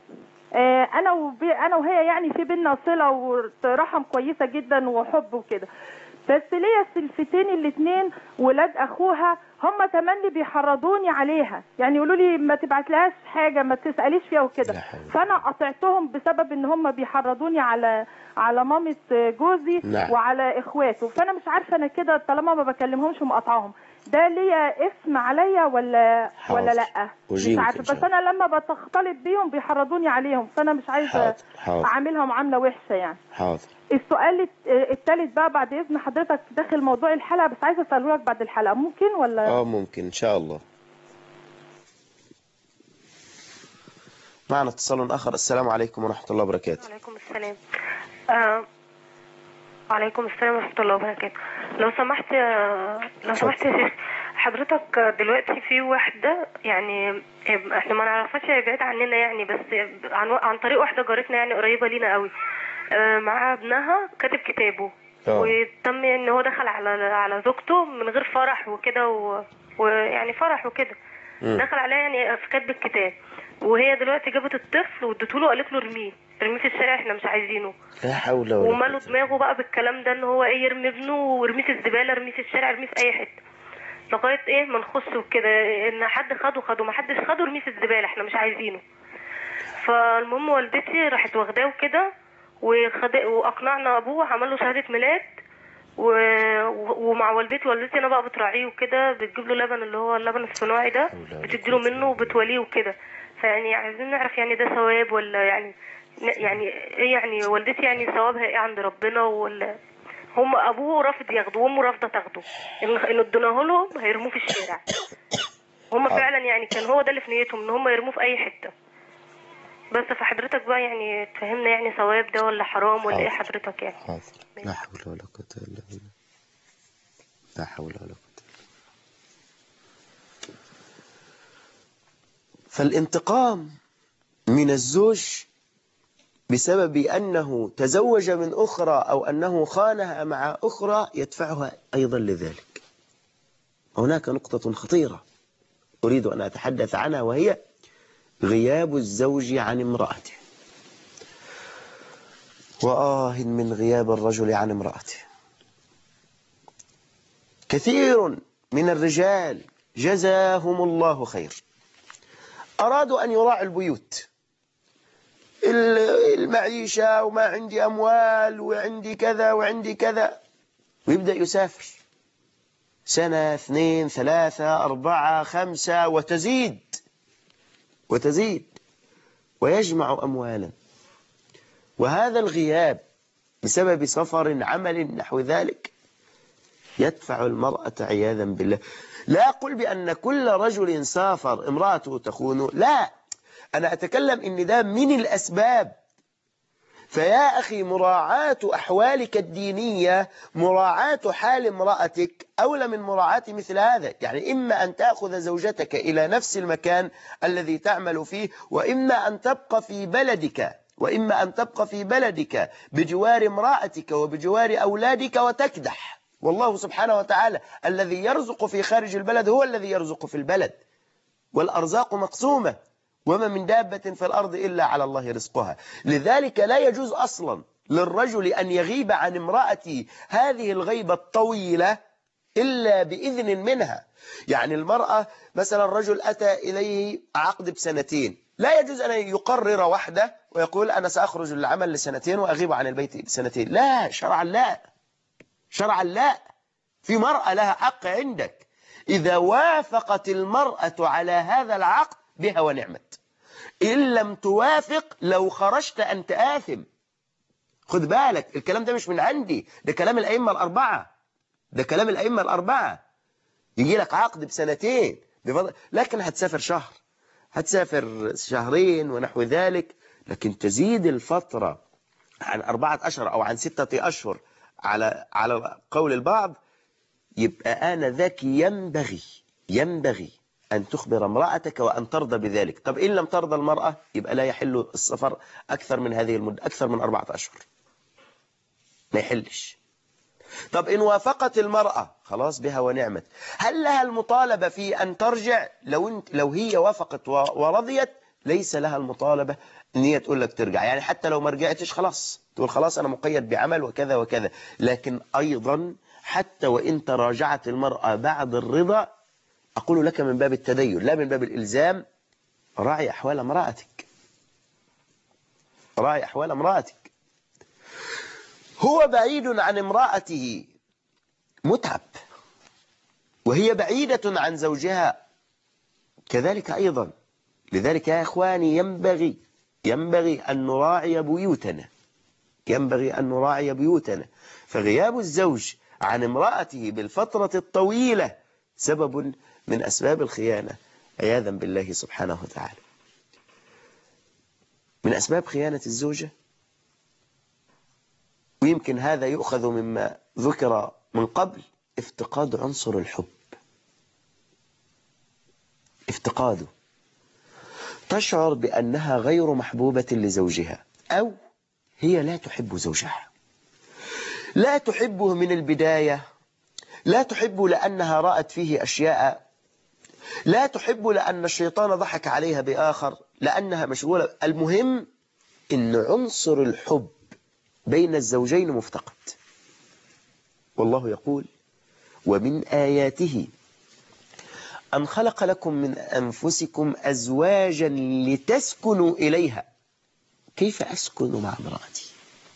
Speaker 4: انا وهي يعني في بينا صله ورحم كويسه جدا وحب وكده، بس ليا سلفتين الاثنين ولاد اخوها هم تملي بيحرضوني عليها، يعني يقولوا لي ما تبعتلهاش حاجه، ما تساليش فيها وكده. فانا قطعتهم بسبب ان هم بيحرضوني على مامة جوزي وعلى اخواته. فانا مش عارفه انا كده طالما ما بكلمهمش ومقاطعهم ده ليا اسم عليا ولا لا، مش عارفه. بس انا لما بختلط بيهم بيحرضوني عليهم، فانا مش عايزه اعاملها معامله وحشه يعني.
Speaker 1: حاضر.
Speaker 4: السؤال الثالث بقى بعد اذن حضرتك داخل موضوع الحلقه، بس عايزه اساله لك بعد الحلقه، ممكن ولا؟
Speaker 1: ممكن ان شاء الله. معنا اتصال اخر. السلام عليكم ورحمه الله وبركاته.
Speaker 5: وعليكم السلام. وعليكم السلام ورحمه الله وبركاته. لو سمحت يا شيخ، حضرتك دلوقتي في واحده يعني احنا ما نعرفهاش، هي بعيد عننا يعني، بس عن طريق واحده جارتنا يعني قريبه لينا قوي، مع ابنها كاتب كتابه، وتم ان هو دخل على زوجته من غير فرح وكده، ويعني فرح وكده، دخل عليها يعني في كتب الكتاب، وهي دلوقتي جابت الطفل وادته له، قالت له ارميه في الشارع، احنا مش عايزينه.
Speaker 1: لا حول ولا قوه.
Speaker 5: وماله دماغه بقى بالكلام ده ان هو ايه، يرمي ابنه ويرميه في الزباله، ارميه في الشارع، ارميه في اي حته، لغايه ايه ما نخص وكده، ان حد خده ما حدش خده، ارميه في الزباله، احنا مش عايزينه. فالمهم والدتي راحت واخداه وكده، واقنعنا ابوه، عمل له شهاده ميلاد، ومع والدتي انا بقى بتراعيه وكده، بتجيب له لبن اللي هو اللبن الصناعي ده، بتديله منه وبتوليه وكده. فيعني عايزين نعرف يعني ده ثواب ولا يعني ايه، يعني والدتي يعني ثوابها ايه عند ربنا، ولا هم ابوه رافض ياخده وامه رافضه تاخده، ان اديناه لهم هيرموه في الشارع. هم فعلا يعني كان هو ده اللي في نيتهم، ان هم يرموه في اي حته. بس فحضرتك بقى يعني تفهمنا يعني ثواب ده ولا حرام ولا ايه حضرتك يعني؟
Speaker 1: حاضر. لا حول ولا قوة الا بالله. لا حول ولا قوة. فالانتقام من الزوج بسبب أنه تزوج من أخرى أو أنه خانها مع أخرى يدفعها أيضا لذلك. هناك نقطة خطيرة أريد أن أتحدث عنها، وهي غياب الزوج عن امرأته. وآه من غياب الرجل عن امرأته. كثير من الرجال جزاهم الله خير أرادوا أن يراعوا البيوت، المعيشة، وما عندي أموال وعندي كذا وعندي كذا، ويبدأ يسافر 1 2 3 4 5 وتزيد ويجمع أموالا. وهذا الغياب بسبب سفر، عمل، نحو ذلك يدفع المرأة عياذا بالله. لا أقول بأن كل رجل سافر امرأته تخونه، لا، أنا أتكلم إن ده من الأسباب. فيا أخي مراعاة أحوالك الدينية، مراعاة حال امرأتك أولى من مراعاة مثل هذا. يعني إما أن تأخذ زوجتك إلى نفس المكان الذي تعمل فيه، وإما أن تبقى في بلدك بجوار امرأتك وبجوار أولادك وتكدح. والله سبحانه وتعالى الذي يرزق في خارج البلد هو الذي يرزق في البلد، والأرزاق مقسومة، وما من دابة في الأرض إلا على الله رزقها. لذلك لا يجوز أصلا للرجل أن يغيب عن امرأته هذه الغيبة الطويلة إلا بإذن منها. يعني المرأة مثلا الرجل أتى إليه عقد ب2 لا يجوز أن يقرر وحده ويقول أنا سأخرج للعمل ل2 وأغيب عن البيت ب2. لا، شرعا لا، شرعا لا. في مرأة لها حق عندك، إذا وافقت المرأة على هذا العقد بها ونعمت. إن لم توافق لو خرجت أنت آثم. خد بالك، الكلام ده مش من عندي، ده كلام الأئمة الأربعة. يجي لك عقد ب2 لكن هتسافر شهر، هتسافر 2 ونحو ذلك، لكن تزيد الفترة عن 4 أشهر أو عن 6 أشهر على قول البعض، يبقى آنذاك ينبغي أن تخبر امرأتك وأن ترضى بذلك. طب إن لم ترضى المرأة يبقى لا يحل السفر أكثر من هذه المدة، أكثر من 4 أشهر ما يحلش. طب إن وافقت المرأة خلاص بها ونعمت. هل لها المطالبة في أن ترجع؟ لو هي وافقت ورضيت ليس لها المطالبة ان هي تقول لك ترجع. يعني حتى لو ما رجعتش خلاص تقول خلاص أنا مقيد بعمل وكذا وكذا. لكن أيضا حتى وإن تراجعت المرأة بعد الرضا، أقول لك من باب التدين لا من باب الإلزام، راعي أحوال امرأتك. هو بعيد عن امرأته متعب، وهي بعيدة عن زوجها كذلك أيضا. لذلك يا إخواني ينبغي أن نراعي بيوتنا. فغياب الزوج عن امرأته بالفترة الطويلة سبب من أسباب الخيانة عياذا بالله سبحانه وتعالى. من أسباب خيانة الزوجة، ويمكن هذا يؤخذ مما ذكر من قبل، افتقاد عنصر الحب. افتقاده، تشعر بأنها غير محبوبة لزوجها، أو هي لا تحب زوجها، لا تحبه من البداية، لا تحب لأنها رأت فيه أشياء، لا تحب لأن الشيطان ضحك عليها بآخر، لأنها مشغولة. المهم إن عنصر الحب بين الزوجين مفتقد. والله يقول ومن آياته أن خلق لكم من أنفسكم أزواجا لتسكنوا إليها. كيف أسكن مع امرأتي؟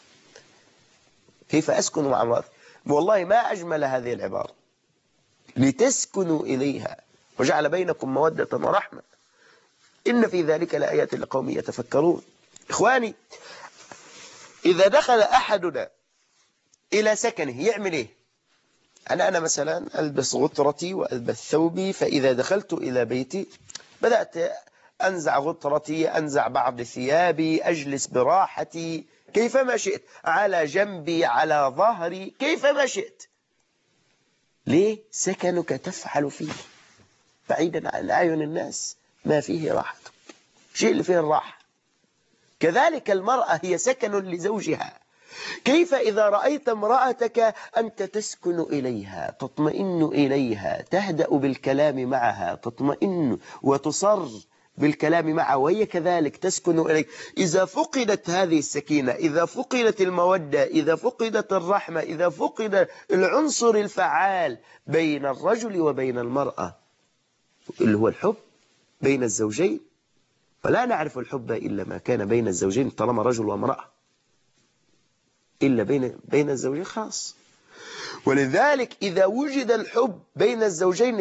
Speaker 1: والله ما أجمل هذه العبارة، لتسكنوا إليها وجعل بينكم مودة ورحمة إن في ذلك لآيات لقوم يتفكرون. إخواني، إذا دخل أحدنا إلى سكنه يعمل إيه؟ أنا مثلا ألبس غطرتي وألبس ثوبي، فإذا دخلت إلى بيتي بدأت أنزع غطرتي، أنزع بعض ثيابي، أجلس براحتي كيفما شئت، على جنبي، على ظهري، كيفما شئت. ليه؟ سكنك تفعل فيه بعيدا عن أعين الناس ما فيه راحتك، شيء اللي فيه الراحة. كذلك المرأة هي سكن لزوجها. كيف إذا رأيت امرأتك أنت تسكن إليها، تطمئن إليها، تهدأ بالكلام معها، تطمئن وتصر بالكلام معها، وهي كذلك تسكن إليك. إذا فقدت هذه السكينة، إذا فقدت المودة، إذا فقدت الرحمة، إذا فقد العنصر الفعال بين الرجل وبين المرأة اللي هو الحب بين الزوجين، فلا نعرف الحب إلا ما كان بين الزوجين طالما رجل وامرأة، إلا بين الزوجين خاص. ولذلك إذا وجد الحب بين الزوجين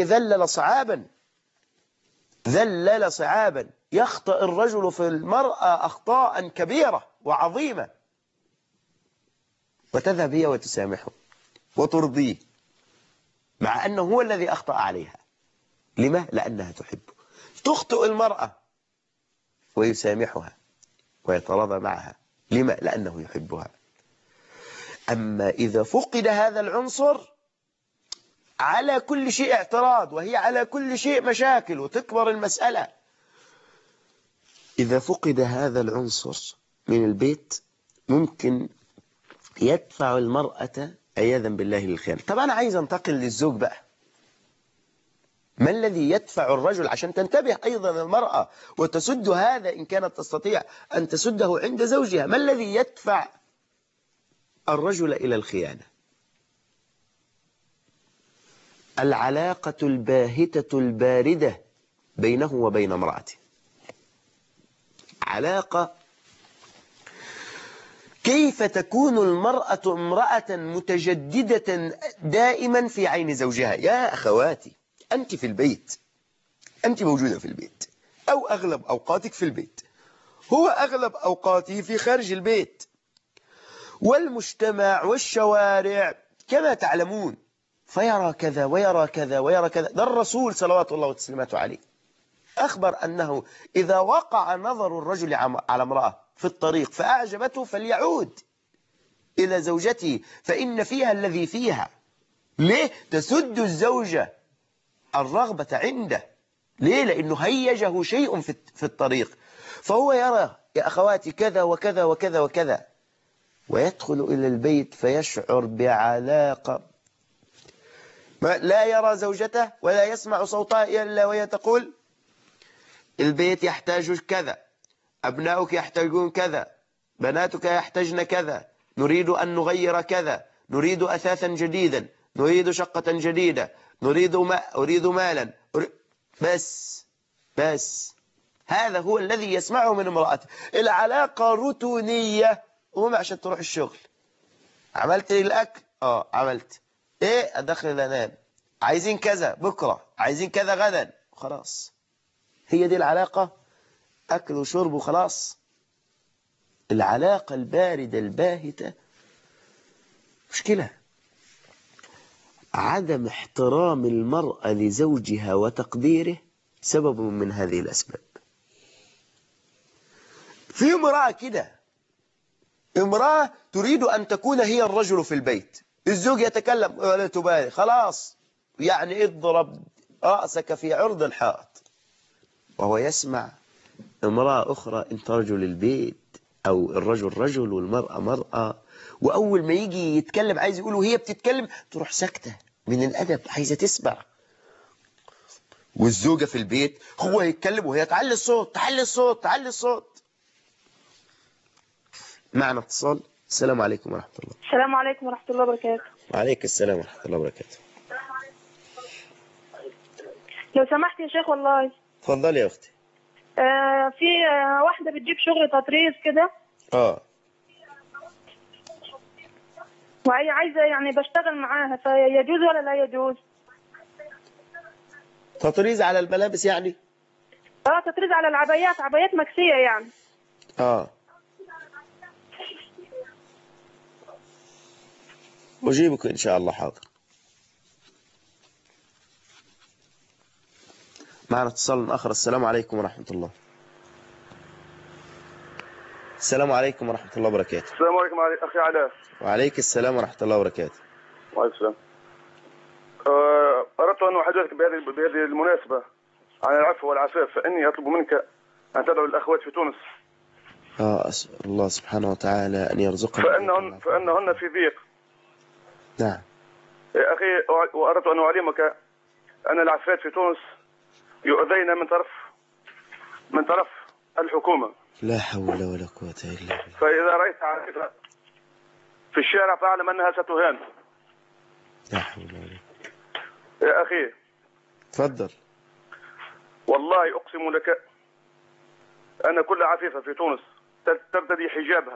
Speaker 1: ذلل صعابا يخطئ الرجل في المرأة أخطاء كبيرة وعظيمة، وتذهب هي وتسامحه وترضيه مع أنه هو الذي أخطأ عليها. لما؟ لأنها تحبه. تخطئ المرأة ويسامحها ويتراضى معها. لما؟ لأنه يحبها. أما إذا فقد هذا العنصر على كل شيء اعتراض، وهي على كل شيء مشاكل، وتكبر المسألة. إذا فقد هذا العنصر من البيت ممكن يدفع المرأة عياذا بالله للخيانة. طب أنا عايز أنتقل للزوج بقى. ما الذي يدفع الرجل عشان تنتبه أيضا المرأة وتسد هذا إن كانت تستطيع أن تسده عند زوجها؟ ما الذي يدفع الرجل إلى الخيانة؟ العلاقة الباهتة الباردة بينه وبين امرأته. علاقة كيف تكون المرأة امرأة متجددة دائما في عين زوجها. يا أخواتي، أنت في البيت، أنت موجودة في البيت، أو أغلب أوقاتك في البيت، هو أغلب أوقاته في خارج البيت، والمجتمع والشوارع كما تعلمون، فيرى كذا ويرى كذا ويرى كذا. ده الرسول صلوات الله وتسليماته عليه أخبر أنه إذا وقع نظر الرجل على امرأة في الطريق فأعجبته فليعود إلى زوجته فإن فيها الذي فيها. ليه؟ تسد الزوجة الرغبة عنده. ليه؟ لأنه هيجه شيء في الطريق، فهو يرى يا أخواتي كذا وكذا وكذا وكذا، ويدخل إلى البيت فيشعر بعلاقة. لا يرى زوجته ولا يسمع صوتها إلا وهي تقول البيت يحتاج كذا، أبناؤك يحتاجون كذا، بناتك يحتاجن كذا، نريد أن نغير كذا، نريد أثاثا جديدا، نريد شقة جديدة، أريد مالا. بس هذا هو الذي يسمعه من امرأته. العلاقة روتينية، قوم عشان تروح الشغل، عملت لي الأكل؟ عملت. ايه؟ أدخل أنام. عايزين كذا بكرة، عايزين كذا غدا، خلاص. هي دي العلاقة، أكل وشرب وخلاص. العلاقة الباردة الباهتة مشكلة. عدم احترام المرأة لزوجها وتقديره سبب من هذه الأسباب. في امرأة كده، امرأة تريد أن تكون هي الرجل في البيت، الزوج يتكلم ولا تبالي، خلاص يعني اضرب رأسك في عرض الحائط، وهو يسمع امرأة أخرى أنت رجل البيت، أو الرجل رجل والمرأة مرأة، وأول ما يجي يتكلم عايز يقوله وهي بتتكلم تروح ساكتة من الأدب، عايزة تسمع. والزوجة في البيت هو يتكلم وهي تعلي الصوت تعلي الصوت تعلي الصوت. معنا اتصال. السلام عليكم ورحمة الله.
Speaker 3: السلام عليكم ورحمة الله وبركاته.
Speaker 1: وعليك السلام ورحمة الله وبركاته.
Speaker 3: لو سمحت يا شيخ والله.
Speaker 1: تفضلي يا أختي.
Speaker 3: في واحدة بتجيب شغل تطريز كده. وهي عايزة يعني بشتغل معاها، فيجوز ولا لا يجوز؟
Speaker 1: تطريز على الملابس يعني؟
Speaker 3: تطريز على العبايات، عبايات مكسية يعني.
Speaker 1: أجيبك إن شاء الله. حاضر. معنا اتصال آخر. السلام عليكم ورحمة الله. السلام عليكم ورحمة الله وبركاته.
Speaker 6: السلام عليكم أخي علاء.
Speaker 1: وعليك السلام ورحمة الله وبركاته.
Speaker 6: وعليكم السلام. أردت أن أحدثك بهذه المناسبة عن العفو والعفاف، فإني أطلب منك أن تدعو الأخوات في تونس.
Speaker 1: أسأل الله سبحانه وتعالى أن يرزقنا
Speaker 6: فإنهن في ضيق.
Speaker 1: نعم
Speaker 6: يا أخي، وأردت أن أعلمك أن العفات في تونس يؤذين من طرف الحكومة.
Speaker 1: لا حول ولا قوة إلا بالله.
Speaker 6: فإذا رأيت عفيفة في الشارع فاعلم أنها ستهان.
Speaker 1: لا حول ولا.
Speaker 6: يا أخي
Speaker 1: تفضل.
Speaker 6: والله أقسم لك أن كل عفيفة في تونس ترتدي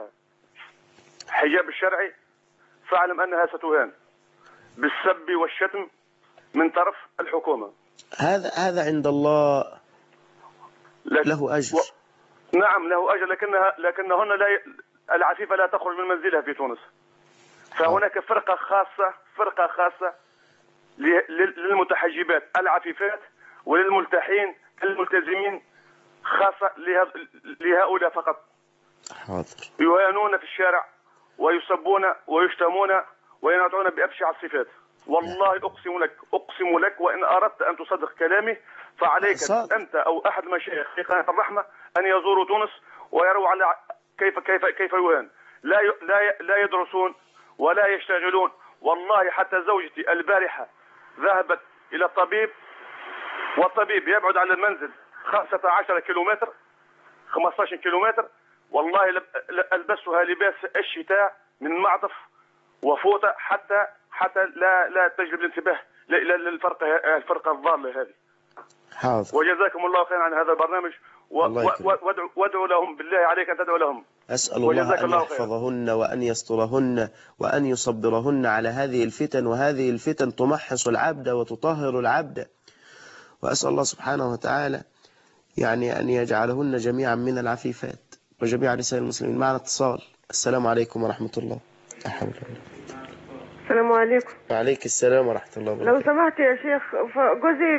Speaker 6: حجاب الشرعي، فاعلم أنها ستهان بالسب والشتم من طرف الحكومة.
Speaker 1: هذا عند الله له أجر.
Speaker 6: نعم له أجر، لكنهن العفيفة لا تخرج من منزلها في تونس. فهناك فرقة خاصة للمتحجبات العفيفات، وللملتحين الملتزمين خاصة لهؤلاء فقط.
Speaker 1: حاضر.
Speaker 6: يهانون في الشارع ويسبون ويشتمون وينادون بأبشع الصفات. والله أقسم لك وإن أردت أن تصدق كلامي فعليك أنت أو أحد المشايخ في قناة الرحمة أن يزوروا تونس ويروا على كيف يهان. لا يدرسون ولا يشتغلون. والله حتى زوجتي البارحة ذهبت إلى الطبيب، والطبيب يبعد عن المنزل 15 كيلومتر. والله ألبسها لباس الشتاء من معطف وفوطة حتى لا تجلب الانتباه إلى الفرقة الضالة هذه.
Speaker 1: حاضر.
Speaker 6: وجزاكم الله خيرا عن هذا البرنامج، وادعوا لهم بالله عليك أن تدعو لهم.
Speaker 1: أسأل الله أن يحفظهن وأن يسترهن وأن يصبرهن على هذه الفتن، وهذه الفتن تمحص العبد وتطهر العبد. وأسأل الله سبحانه وتعالى يعني أن يجعلهن جميعا من العفيفات وجميع نساء المسلمين. معنا اتصال. السلام عليكم ورحمة الله. لا حول ولا قوة.
Speaker 7: السلام عليكم.
Speaker 1: وعليك السلام ورحمة الله وبركاته.
Speaker 7: لو سمحت يا شيخ، جوزي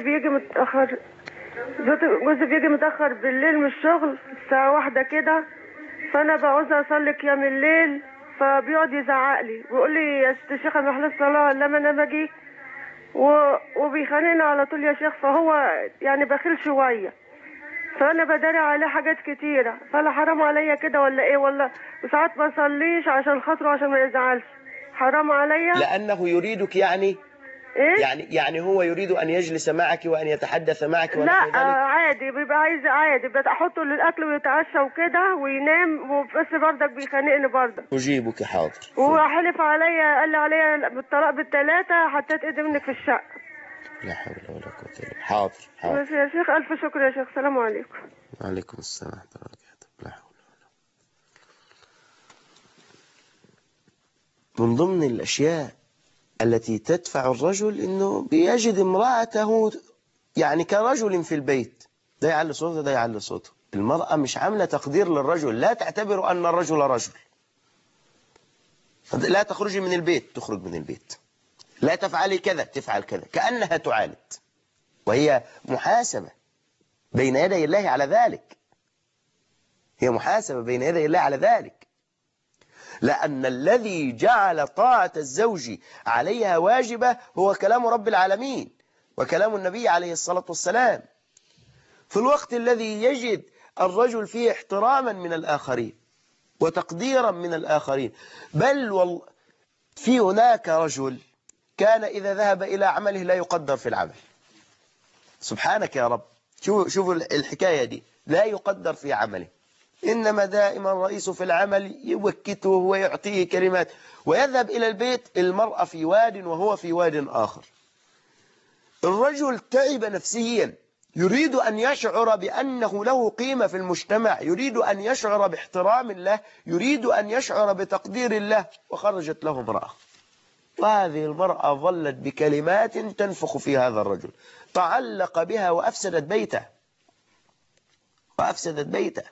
Speaker 7: بيجي متأخر بالليل من الشغل الساعة 1 كده، فأنا بعوز أصلي قيام الليل، فبيقعد يزعق لي ويقول لي يا ست شيخة محل الصلاة لما أنا باجي، وبيخانقني على طول يا شيخ. فهو يعني بخيل شوية، فأنا بداري عليه حاجات كتيرة، فلا حرام عليا كده ولا إيه؟ ولا وساعات ما أصليش عشان خاطره عشان ما يزعلش. حرام عليا
Speaker 1: لأنه يريدك يعني
Speaker 7: إيه؟
Speaker 1: يعني هو يريد أن يجلس معك وأن يتحدث معك ونحو ذلك.
Speaker 7: لا عادي، بيبقى عايز عادي، بحطه للأكل ويتعشى وكده وينام، بس برضك بيخانقني برضك.
Speaker 1: أجيبك. حاضر.
Speaker 7: وحلف عليا، قال لي عليا بالطلاق بالثلاثة، حطيت إيدي منك في الشقة.
Speaker 1: لا حول ولا قوة إلا بالله. حاضر.
Speaker 7: بس يا شيخ ألف شكر يا شيخ. السلام عليكم.
Speaker 1: وعليكم السلام ورحمة الله وبركاته. لا حول ولا قوة. من ضمن الأشياء التي تدفع الرجل إنه بيجد امرأته يعني كرجل في البيت، ده يعلي صوته ده يعلي صوته. المرأة مش عاملة تقدير للرجل، لا تعتبر أن الرجل رجل. لا تخرجي من البيت تخرج من البيت، لا تفعلي كذا تفعل كذا، كأنها تعاند، وهي محاسبة بين يدي الله على ذلك. هي محاسبة بين يدي الله على ذلك، لأن الذي جعل طاعة الزوج عليها واجبة هو كلام رب العالمين وكلام النبي عليه الصلاة والسلام. في الوقت الذي يجد الرجل فيه احتراما من الآخرين وتقديرا من الآخرين، بل في هناك رجل كان إذا ذهب إلى عمله لا يقدر في العمل. سبحانك يا رب. شوفوا الحكاية دي، لا يقدر في عمله، إنما دائما الرئيس في العمل يوكته ويعطيه كلمات، ويذهب إلى البيت المرأة في واد وهو في واد آخر. الرجل تعب نفسيا، يريد أن يشعر بأنه له قيمة في المجتمع، يريد أن يشعر باحترام الله، يريد أن يشعر بتقدير الله، وخرجت له امرأة، وهذه المرأة ظلت بكلمات تنفخ في هذا الرجل، تعلق بها وأفسدت بيته.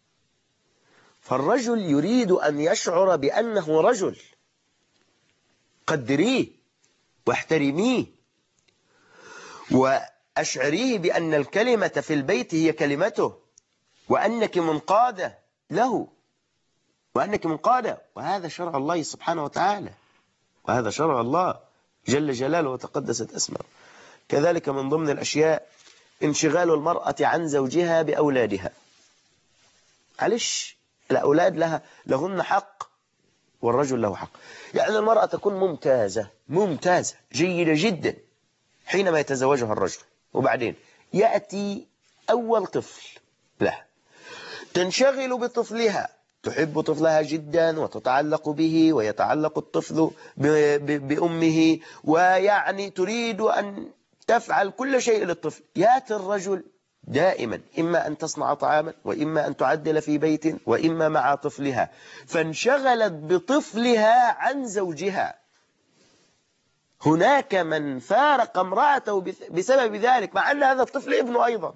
Speaker 1: فالرجل يريد أن يشعر بأنه رجل، قدريه واحترميه وأشعريه بأن الكلمة في البيت هي كلمته، وأنك منقادة له، وأنك منقادة، وهذا شرع الله سبحانه وتعالى، وهذا شرع الله جل جلاله وتقدست اسمه. كذلك من ضمن الأشياء انشغال المرأة عن زوجها بأولادها. معلش، الأولاد لهن حق والرجل له حق. يعني المرأة تكون ممتازة جيدة جدا حينما يتزوجها الرجل، وبعدين يأتي أول طفل له، تنشغل بطفلها، تحب طفلها جدا وتتعلق به ويتعلق الطفل بأمه، ويعني تريد أن تفعل كل شيء للطفل. يأتي الرجل دائما إما أن تصنع طعاما، وإما أن تعدل في بيت، وإما مع طفلها، فانشغلت بطفلها عن زوجها. هناك من فارق امرأته بسبب ذلك، مع أن هذا الطفل ابنه أيضا.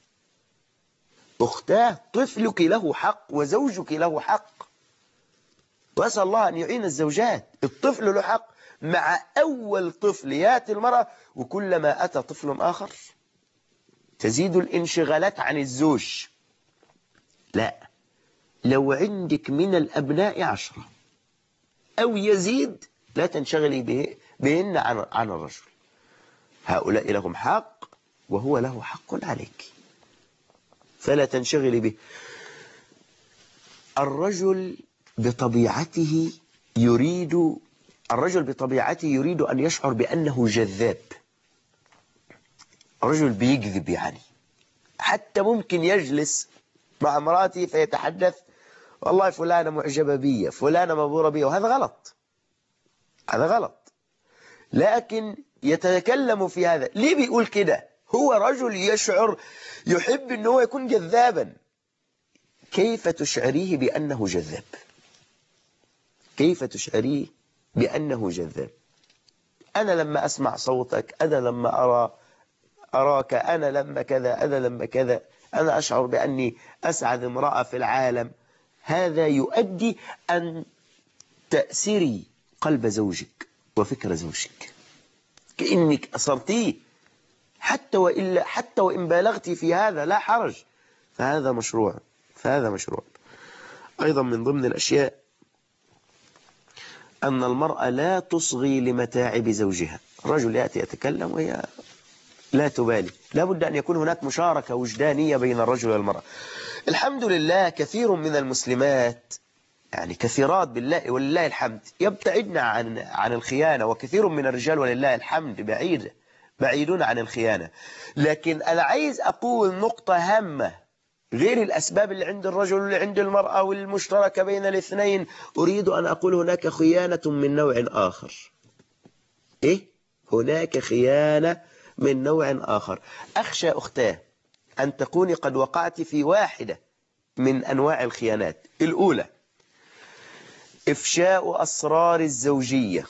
Speaker 1: أختاه، طفلك له حق وزوجك له حق، وأسأل الله أن يعين الزوجات. الطفل له حق، مع أول طفل يأتي المرأة، وكلما أتى طفل آخر تزيد الانشغالات عن الزوج. لا، لو عندك من الأبناء 10 أو يزيد لا تنشغلي بهن عن الرجل. هؤلاء لهم حق وهو له حق عليك، فلا تنشغلي به. الرجل بطبيعته يريد أن يشعر بأنه جذاب. الرجل بيكذب، يعني حتى ممكن يجلس مع امرأته فيتحدث والله فلانة معجبة بي، فلانة مبهورة بي، وهذا غلط، هذا غلط. لكن يتكلم في هذا. ليه بيقول كده؟ هو رجل يحب أنه يكون جذابا. كيف تشعريه بأنه جذاب؟ كيف تشعريه بأنه جذاب؟ أنا لما أسمع صوتك، أنا لما أراك، أنا لما كذا، أنا لما كذا، أنا أشعر بأني أسعد امرأة في العالم. هذا يؤدي أن تأسري قلب زوجك وفكر زوجك، كأنك أسرتيه، حتى وإن بالغتي في هذا لا حرج، فهذا مشروع. أيضا من ضمن الأشياء أن المرأة لا تصغي لمتاعب زوجها. الرجل يأتي يتكلم وهي لا تبالي. لا بد أن يكون هناك مشاركة وجدانية بين الرجل والمرأة. الحمد لله كثير من المسلمات، يعني كثيرات بالله ولله الحمد، يبتعدن عن الخيانة، وكثير من الرجال ولله الحمد بعيدون عن الخيانة. لكن أنا عايز أقول نقطة هامة غير الأسباب اللي عند الرجل واللي عند المرأة والمشتركة بين الاثنين. أريد أن أقول هناك خيانة من نوع آخر. إيه؟ هناك خيانة من نوع آخر. أخشى أختاه أن تكوني قد وقعت في واحدة من أنواع الخيانات. الأولى، إفشاء أسرار الزوجية.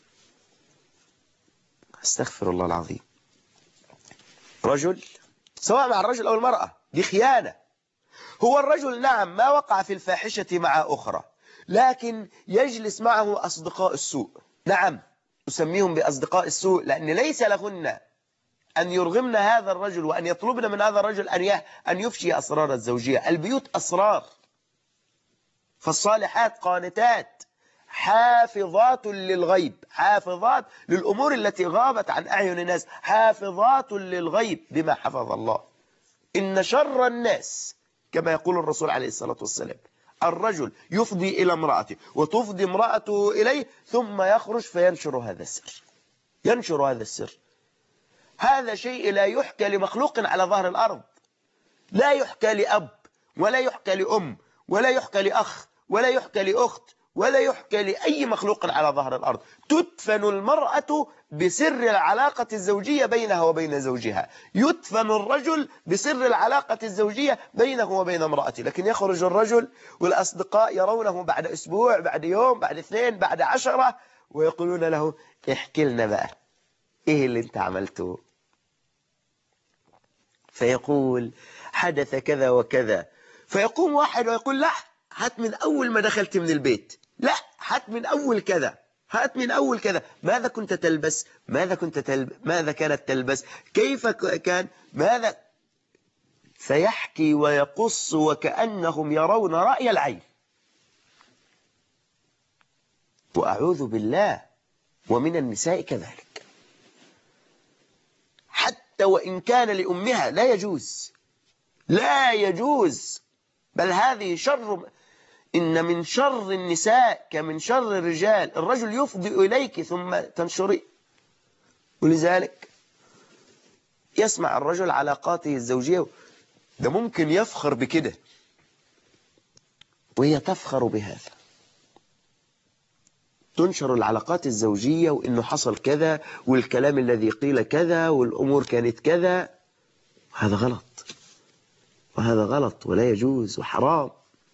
Speaker 1: استغفر الله العظيم. رجل، سواء مع الرجل أو المرأة، دي خيانة. هو الرجل نعم ما وقع في الفاحشة مع أخرى، لكن يجلس معه أصدقاء السوء. نعم أسميهم بأصدقاء السوء، لأن ليس لهن أن يرغمن هذا الرجل وأن يطلبن من هذا الرجل أن يفشي أسرار الزوجية. البيوت أسرار. فالصالحات قانتات حافظات للغيب، حافظات للأمور التي غابت عن أعين الناس، حافظات للغيب بما حفظ الله. إن شر الناس كما يقول الرسول عليه الصلاة والسلام الرجل يفضي إلى امرأته وتفضي امرأته إليه، ثم يخرج فينشر هذا السر. ينشر هذا السر. هذا شيء لا يحكى لمخلوق على ظهر الأرض. لا يحكى لأب، ولا يحكى لأم، ولا يحكى لأخ، ولا يحكى لأخت، ولا يحكى لأي مخلوق على ظهر الأرض. تدفن المرأة بسر العلاقة الزوجية بينها وبين زوجها. يدفن الرجل بسر العلاقة الزوجية بينه وبين امرأته. لكن يخرج الرجل والأصدقاء يرونه بعد أسبوع، بعد يوم، بعد 2، بعد 10، ويقولون له احكي لنا بقى ايه اللي انت عملته. فيقول حدث كذا وكذا. فيقوم واحد ويقول لا، هات من أول ما دخلت من البيت، لا هات من أول كذا. هات من أول كذا، ماذا كنت تلبس، ماذا كانت تلبس، كيف كان، ماذا، فيحكي ويقص وكأنهم يرون رأي العين. وأعوذ بالله ومن النساء كذلك، حتى وإن كان لأمها لا يجوز، لا يجوز، بل هذه شر. إن من شر النساء كمن شر الرجال، الرجل يفضي إليك ثم تنشري. ولذلك يسمع الرجل علاقاته الزوجية، ده ممكن يفخر بكده وهي تفخر بهذا، تنشر العلاقات الزوجية وإنه حصل كذا والكلام الذي قيل كذا والأمور كانت كذا. هذا غلط، وهذا غلط ولا يجوز وحرام.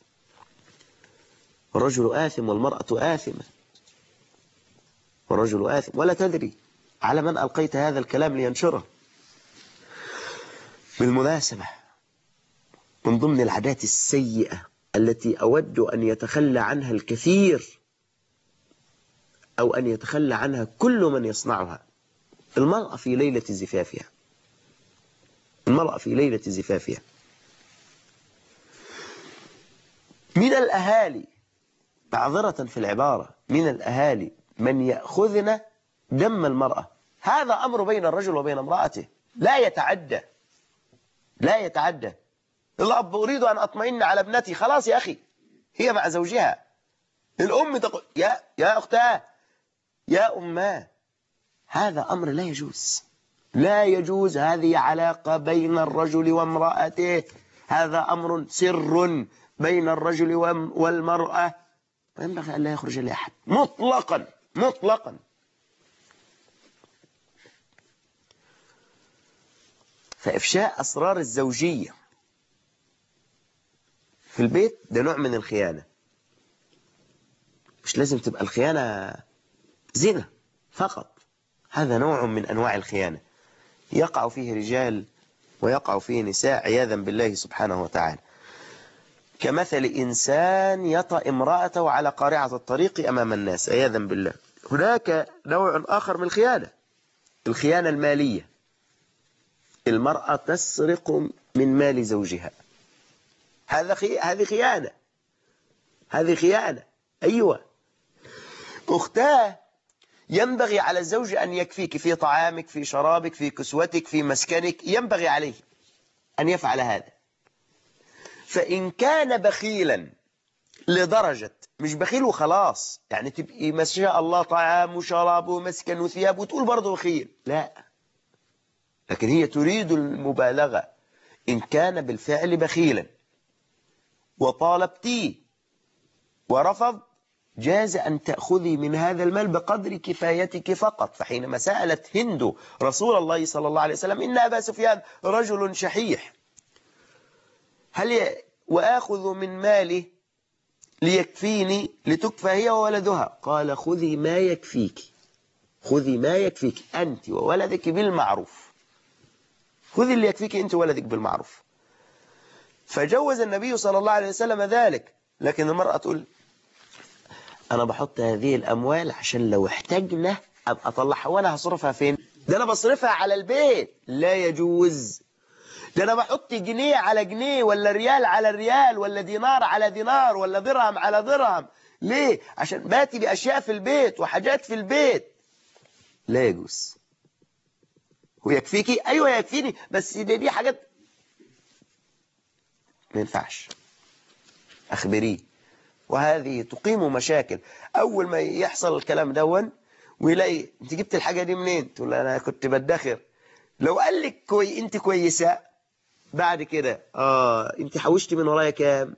Speaker 1: الرجل آثم والمرأة آثمة، والرجل آثم ولا تدري على من ألقيت هذا الكلام لينشره. بالمناسبة، من ضمن العادات السيئة التي أود أن يتخلى عنها الكثير أو أن يتخلى عنها كل من يصنعها، المرأة في ليلة زفافها، المرأة في ليلة زفافها. من الأهالي، معذرة في العبارة، من الأهالي من يأخذن دم المرأة. هذا أمر بين الرجل وبين امرأته، لا يتعدى، لا يتعدى. الأب أريد أن أطمئن على ابنتي، خلاص يا أخي هي مع زوجها. الأم تقول يا أختها يا أماه. هذا أمر لا يجوز، لا يجوز. هذه علاقة بين الرجل وامرأته، هذا أمر سر بين الرجل والمرأة، وينبغي أن لا يخرج لأحد مطلقا مطلقا. فإفشاء أسرار الزوجية في البيت ده نوع من الخيانة. مش لازم تبقى الخيانة زنا فقط، هذا نوع من أنواع الخيانة يقع فيه رجال ويقع فيه نساء عياذا بالله سبحانه وتعالى. كمثل إنسان يطأ امرأته على قارعة الطريق أمام الناس عياذا بالله. هناك نوع آخر من الخيانة، الخيانة المالية. المرأة تسرق من مال زوجها، هذه خيانة، هذه خيانة. أيوة أختاه، ينبغي على الزوج أن يكفيك في طعامك، في شرابك، في كسوتك، في مسكنك، ينبغي عليه أن يفعل هذا. فإن كان بخيلا لدرجة، مش بخيل وخلاص يعني تبقي ما شاء الله طعام وشراب ومسكن وثياب وتقول برضه بخيل، لا، لكن هي تريد المبالغة. إن كان بالفعل بخيلا وطالبتيه ورفض، جاز أن تأخذي من هذا المال بقدر كفايتك فقط. فحينما سألت هند رسول الله صلى الله عليه وسلم إن أبا سفيان رجل شحيح، وآخذ من ماله ليكفيني لتكفى هي وولدها، قال خذي ما يكفيك، خذي ما يكفيك أنت وولدك بالمعروف، خذي اللي يكفيك أنت وولدك بالمعروف. فجوز النبي صلى الله عليه وسلم ذلك. لكن المرأة تقول أنا بحط هذه الأموال عشان لو احتاجنا أبقى أطلعها، وأنا هصرفها فين؟ ده أنا بصرفها على البيت، لا يجوز. ده أنا بحط جنيه على جنيه، ولا ريال على ريال، ولا دينار على دينار، ولا درهم على درهم. ليه؟ عشان باتي بأشياء في البيت وحاجات في البيت، لا يجوز. ويكفيكي؟ أيوة يكفيني، بس دي حاجات ما ينفعش، أخبريه. وهذه تقيم مشاكل. أول ما يحصل الكلام دون ويلاقي أنت جبت الحاجة دي منين؟ تقول أنا كنت بدخر. لو قال لك أنت كويسة بعد كده أنت حوشتي من ورايا كام؟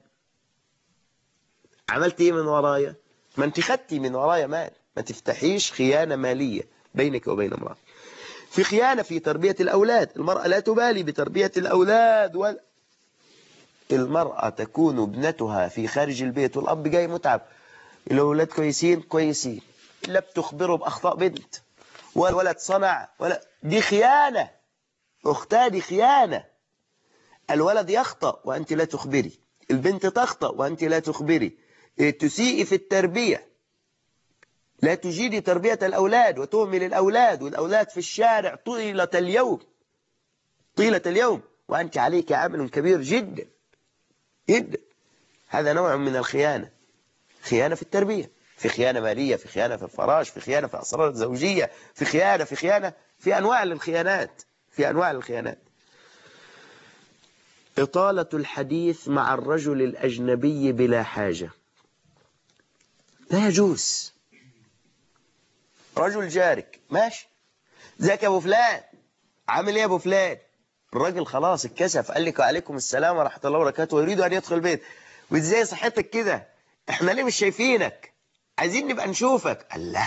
Speaker 1: عملت إيه من ورايا؟ ما أنت خدتي من ورايا مال. ما تفتحيش خيانة مالية بينك وبين امرأة. في خيانة في تربية الأولاد، المرأة لا تبالي بتربية الأولاد المرأة تكون ابنتها في خارج البيت والأب جاي متعب، الأولاد كويسين كويسين، لا بتخبره بأخطاء بنت ولا صنع دي خيانة أختها، دي خيانة. الولد يخطأ وأنت لا تخبري، البنت تخطأ وأنت لا تخبري، تسيئي في التربية لا تجيدي تربية الأولاد وتهمل الأولاد، والأولاد في الشارع طيلة اليوم وأنت عليك عمل كبير جدا جدا. هذا نوع من الخيانة، خيانة في التربية، في خيانة مالية، في خيانة في الفراش، في خيانة في أسرار الزوجية، في خيانة في أنواع الخيانات. إطالة الحديث مع الرجل الأجنبي بلا حاجة لا يجوز. رجل جارك ماشي، ازيك يا ابو فلان، عامل ايه يا ابو فلان؟ الراجل خلاص اتكسف، قال لك وعليكم السلام ورحمه الله وبركاته، ويريد ان يدخل البيت. وازاي صحتك كده؟ احنا ليه مش شايفينك؟ عايزين نبقى نشوفك. الله،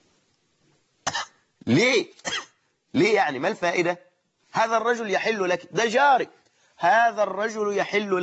Speaker 1: ليه يعني؟ ما الفائده؟ هذا الرجل يحل لك، ده جارك، هذا الرجل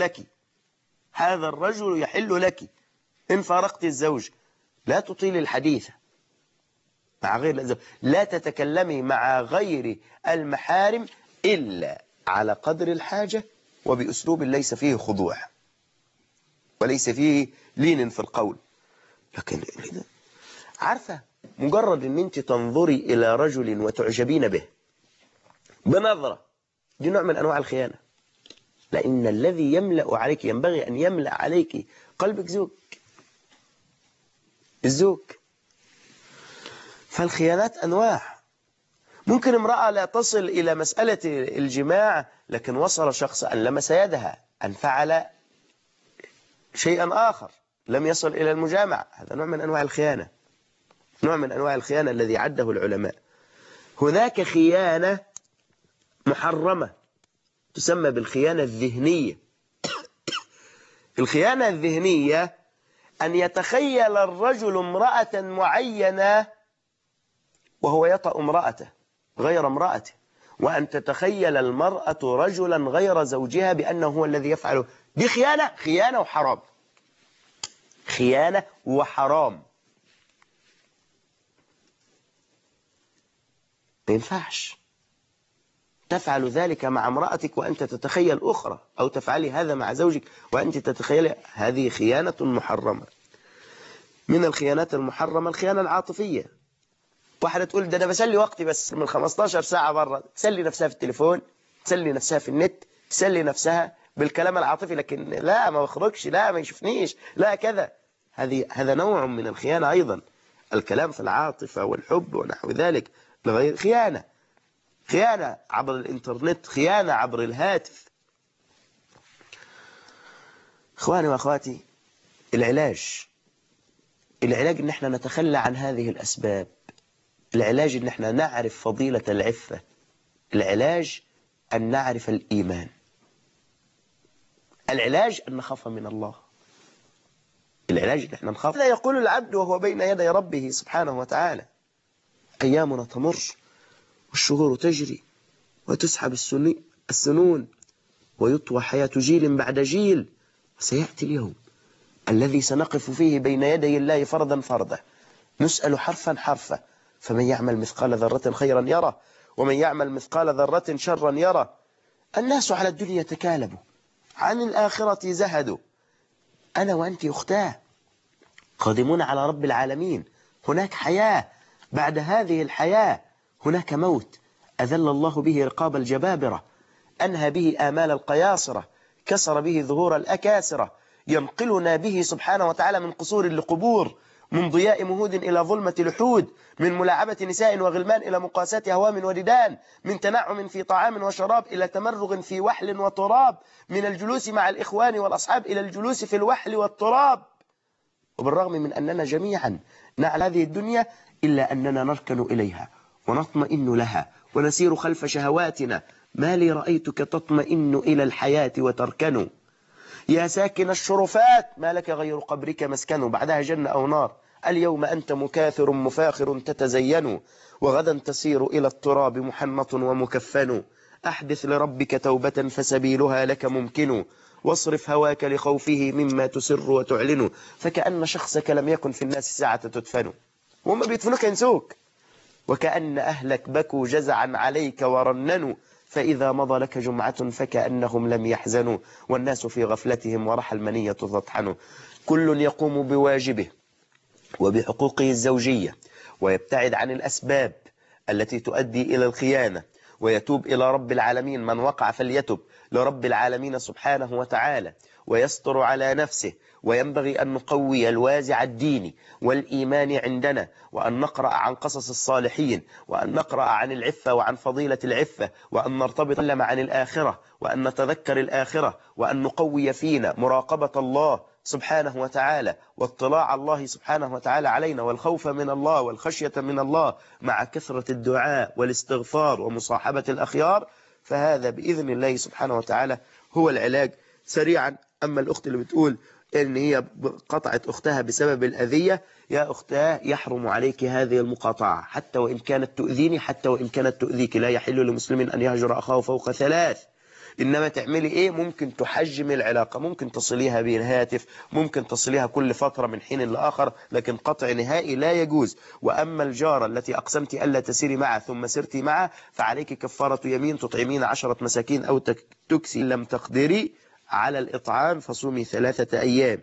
Speaker 1: يحل لك إن فارقت الزوج. لا تطيل الحديث مع غير الزوج، لا تتكلمي مع غير المحارم إلا على قدر الحاجة وبأسلوب ليس فيه خضوع وليس فيه لين في القول. لكن عارفة، مجرد أن أنت تنظري إلى رجل وتعجبين به بنظرة، دي نوع من أنواع الخيانة. لأن الذي يملأ عليك، ينبغي أن يملأ عليك قلبك الزوج. فالخيانات أنواع. ممكن امرأة لا تصل إلى مسألة الجماع، لكن وصل شخص أن لمس يدها، أن فعل شيئا آخر، لم يصل إلى المجامعة. هذا نوع من أنواع الخيانة، الذي عده العلماء. هناك خيانة محرمة تسمى بالخيانة الذهنية. الخيانة الذهنية أن يتخيل الرجل امرأة معينة وهو يطأ امرأته غير امرأته، وأن تتخيل المرأة رجلا غير زوجها بأنه هو الذي يفعله. دي خيانة وحرام، خيانة وحرام. ما ينفعش تفعل ذلك مع امرأتك وأنت تتخيل أخرى، أو تفعلي هذا مع زوجك وأنت تتخيل. هذه خيانة محرمة. من الخيانات المحرمة الخيانة العاطفية. واحدة تقول ده أنا بسلي وقتي بس من 15 ساعة برا، تسلي نفسها في التليفون، تسلي نفسها في النت، تسلي نفسها بالكلام العاطفي، لكن لا ما بخرجش، لا ما يشوفنيش، لا كذا. هذا نوع من الخيانة أيضا. الكلام في العاطفة والحب ونحو ذلك لغير خيانة عبر الإنترنت، خيانة عبر الهاتف. إخواني وأخواتي، العلاج إن احنا نتخلى عن هذه الأسباب. العلاج إن احنا نعرف فضيلة العفة. العلاج أن نعرف الإيمان. العلاج أن نخاف من الله. العلاج إن احنا نخاف. لا يقول العبد وهو بين يدي ربه سبحانه وتعالى: أيامنا تمر والشهور تجري وتسحب السنون ويطوى حياة جيل بعد جيل، وسيأتي اليوم الذي سنقف فيه بين يدي الله فردا فردا، نسأل حرفا حرفا، فمن يعمل مثقال ذرة خيرا يره ومن يعمل مثقال ذرة شرا يره. الناس على الدنيا تكالبوا، عن الآخرة زهدوا. أنا وأنت أختاه قادمون على رب العالمين. هناك حياة، بعد هذه الحياة هناك موت أذل الله به رقاب الجبابرة، أنهى به آمال القياصرة، كسر به ظهور الأكاسرة، ينقلنا به سبحانه وتعالى من قصور لقبور، من ضياء مهود إلى ظلمة لحود، من ملاعبة نساء وغلمان إلى مقاساة هوام وديدان، من تنعم في طعام وشراب إلى تمرغ في وحل وتراب، من الجلوس مع الإخوان والأصحاب إلى الجلوس في الوحل والتراب. وبالرغم من أننا جميعا نعلى هذه الدنيا إلا أننا نركن إليها ونطمئن لها ونسير خلف شهواتنا. ما لي رأيتك تطمئن إلى الحياة وتركن. يا ساكن الشرفات ما لك غير قبرك مسكن، بعدها جنة أو نار. اليوم أنت مكاثر مفاخر تتزين، وغدا تسير إلى التراب محنط ومكفن. أحدث لربك توبة فسبيلها لك ممكن، واصرف هواك لخوفه مما تسر وتعلن، فكأن شخصك لم يكن في الناس ساعة تدفن. وهم بيدفنوك ينسوك. وكأن أهلك بكوا جزعا عليك ورننوا، فإذا مضى لك جمعة فكأنهم لم يحزنوا، والناس في غفلتهم ورحى المنية تطحن. كل يقوم بواجبه وبحقوقه الزوجية، ويبتعد عن الأسباب التي تؤدي إلى الخيانة، ويتوب إلى رب العالمين. من وقع فليتب لرب العالمين سبحانه وتعالى، ويستر على نفسه. وينبغي أن نقوي الوازع الديني والإيمان عندنا، وأن نقرأ عن قصص الصالحين، وأن نقرأ عن العفة وعن فضيلة العفة، وأن نرتبط عن الآخرة، وأن نتذكر الآخرة، وأن نقوي فينا مراقبة الله سبحانه وتعالى، واطلاع الله سبحانه وتعالى علينا، والخوف من الله والخشية من الله، مع كثرة الدعاء والاستغفار ومصاحبة الأخيار. فهذا بإذن الله سبحانه وتعالى هو العلاج سريعا. أما الأخت اللي بتقول إن هي قطعت أختها بسبب الأذية، يا أختها يحرم عليك هذه المقاطعة، حتى وإن كانت تؤذيني، حتى وإن كانت تؤذيك. لا يحل لمسلم أن يهجر أخاه فوق 3. إنما تعملي إيه؟ ممكن تحجم العلاقة، ممكن تصليها بالهاتف، ممكن تصليها كل فترة من حين لآخر، لكن قطع نهائي لا يجوز. وأما الجارة التي أقسمت ألا تسيري معها ثم سرتي معها، فعليك كفارة يمين، تطعمين 10 مساكين أو تكسي. لم تقدري على الإطعام فصومي 3 أيام.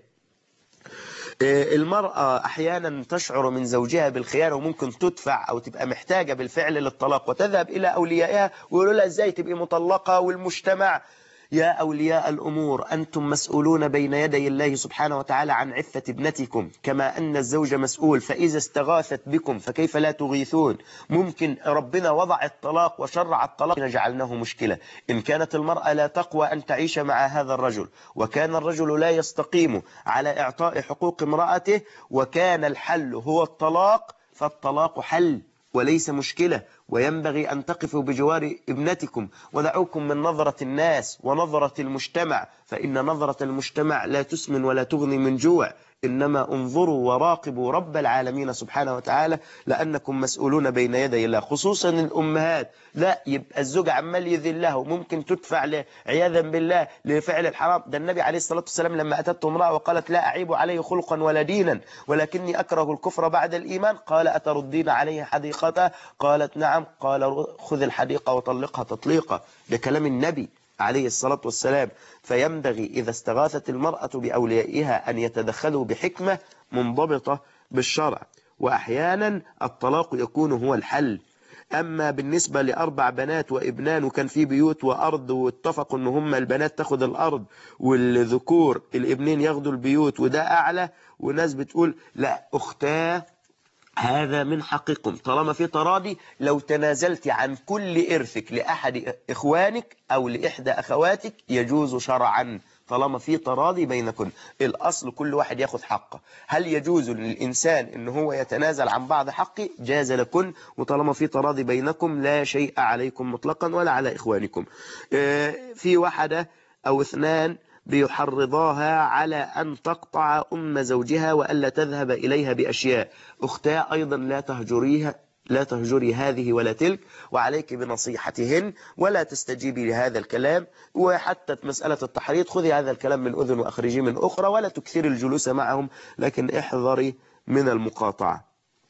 Speaker 1: المرأة أحيانا تشعر من زوجها بالخيانة، وممكن تدفع أو تبقى محتاجة بالفعل للطلاق، وتذهب إلى أوليائها ويقولوا لها إزاي تبقي مطلقة والمجتمع. يا أولياء الأمور، أنتم مسؤولون بين يدي الله سبحانه وتعالى عن عفة ابنتكم، كما أن الزوج مسؤول. فإذا استغاثت بكم فكيف لا تغيثون؟ ممكن ربنا وضع الطلاق وشرع الطلاق جعلناه مشكلة. إن كانت المرأة لا تقوى أن تعيش مع هذا الرجل، وكان الرجل لا يستقيم على إعطاء حقوق امرأته، وكان الحل هو الطلاق، فالطلاق حل وليس مشكلة. وينبغي أن تقفوا بجوار ابنتكم، ودعوكم من نظرة الناس ونظرة المجتمع، فإن نظرة المجتمع لا تسمن ولا تغني من جوع. إنما انظروا وراقبوا رب العالمين سبحانه وتعالى، لأنكم مسؤولون بين يدي الله. خصوصا الأمهات، لا يبقى الزوج عمال يذلها، وممكن تدفع عياذا بالله لفعل الحرام. ده النبي عليه الصلاة والسلام لما أتته امرأة وقالت لا أعيب عليه خلقا ولا دينا، ولكني أكره الكفر بعد الإيمان، قال أتردين عليه حديقته؟ قالت نعم. قال خذ الحديقة وطلقها تطليقا. ده كلام النبي عليه الصلاة والسلام. فينبغي إذا استغاثت المرأة بأوليائها أن يتدخلوا بحكمة منضبطة بالشرع، وأحيانا الطلاق يكون هو الحل. أما بالنسبة ل4 بنات وابنان، وكان في بيوت وأرض، واتفقوا أن هم البنات تاخد الأرض والذكور الابنين ياخدوا البيوت، وده أعلى، وناس بتقول لا أختاه هذا من حقكم. طالما في تراضي، لو تنازلت عن كل إرثك لأحد إخوانك أو لإحدى أخواتك يجوز شرعا، طالما في تراضي بينكم. الأصل كل واحد ياخذ حقه. هل يجوز للإنسان إن هو يتنازل عن بعض حقه؟ جاز لكم، وطالما في تراضي بينكم لا شيء عليكم مطلقا ولا على إخوانكم. في واحدة أو 2 بيحرضاها على أن تقطع أم زوجها وألا تذهب إليها بأشياء. أختها أيضا لا تهجري هذه ولا تلك، وعليك بنصيحتهن، ولا تستجيبي لهذا الكلام. وحتى مسألة التحريض، خذي هذا الكلام من أذن وأخرجي من أخرى، ولا تكثري الجلوس معهم، لكن احذري من المقاطعة.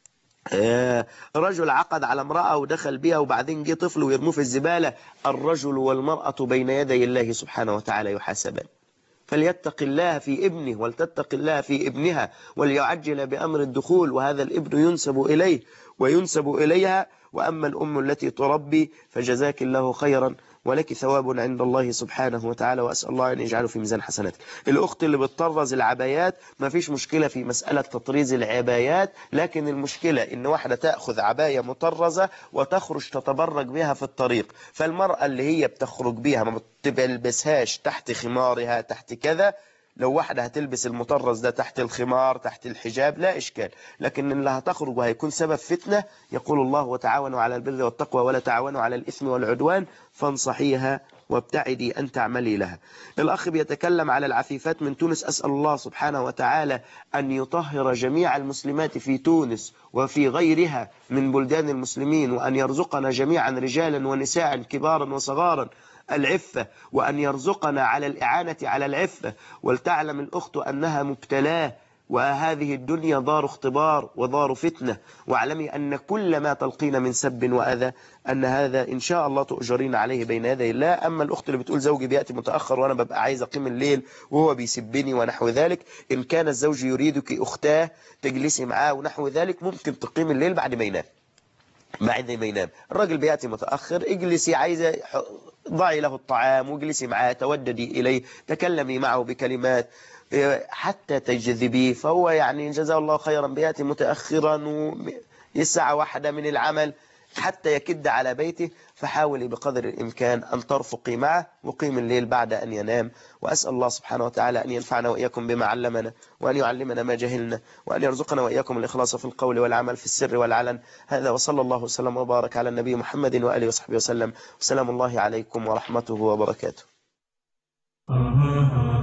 Speaker 1: رجل عقد على امرأة ودخل بها، وبعدين جه طفل ويرموه في الزبالة. الرجل والمرأة بين يدي الله سبحانه وتعالى يحاسبان، فليتق الله في ابنه ولتتق الله في ابنها، وليعجل بأمر الدخول، وهذا الابن ينسب إليه وينسب إليها. وأما الأم التي تربي فجزاك الله خيرا، ولك ثواب عند الله سبحانه وتعالى، وأسأل الله أن يجعله في ميزان حسناتك. الأخت اللي بتطرز العبايات، ما فيش مشكلة في مسألة تطريز العبايات، لكن المشكلة إن واحدة تأخذ عباية مطرزة وتخرج تتبرج بها في الطريق. فالمرأة اللي هي بتخرج بها ما بتلبسهاش تحت خمارها تحت كذا. لو واحدة هتلبس المطرز ده تحت الخمار تحت الحجاب لا إشكال، لكن اللي هتخرج وهيكون سبب فتنة، يقول الله وتعاونوا على البر والتقوى ولا تعاونوا على الإثم والعدوان، فانصحيها وابتعدي أن تعملي لها. الأخ بيتكلم على العفيفات من تونس. أسأل الله سبحانه وتعالى أن يطهر جميع المسلمات في تونس وفي غيرها من بلدان المسلمين، وأن يرزقنا جميعا رجالا ونساء كبارا وصغارا العفة، وأن يرزقنا على الإعانة على العفة. ولتعلم الأخت أنها مبتلاة وهذه الدنيا دار اختبار ودار فتنة، واعلمي أن كل ما تلقين من سب وأذى أن هذا إن شاء الله تؤجرين عليه بين يدي الله. أما الأخت اللي بتقول زوجي بيأتي متأخر وأنا ببقى عايز أقيم الليل وهو بيسبني ونحو ذلك، إن كان الزوج يريدك أختاه تجلسي معاه ونحو ذلك، ممكن تقيم الليل بعد ما ينام. الراجل بيأتي متأخر، اجلسي، عايزة ضعي له الطعام واجلسي معاه، توددي إليه، تكلمي معه بكلمات حتى تجذبيه. فهو يعني جزاه الله خيرا بيأتي متأخرا الساعة 1 من العمل حتى يكد على بيته، فحاولي بقدر الإمكان أن ترفقي معه وقيم الليل بعد أن ينام. وأسأل الله سبحانه وتعالى أن ينفعنا وإياكم بما علمنا، وأن يعلمنا ما جهلنا، وأن يرزقنا وإياكم الإخلاص في القول والعمل في السر والعلن. هذا وصلى الله وسلم وبارك على النبي محمد وآله وصحبه وسلم. وسلام الله عليكم ورحمته وبركاته.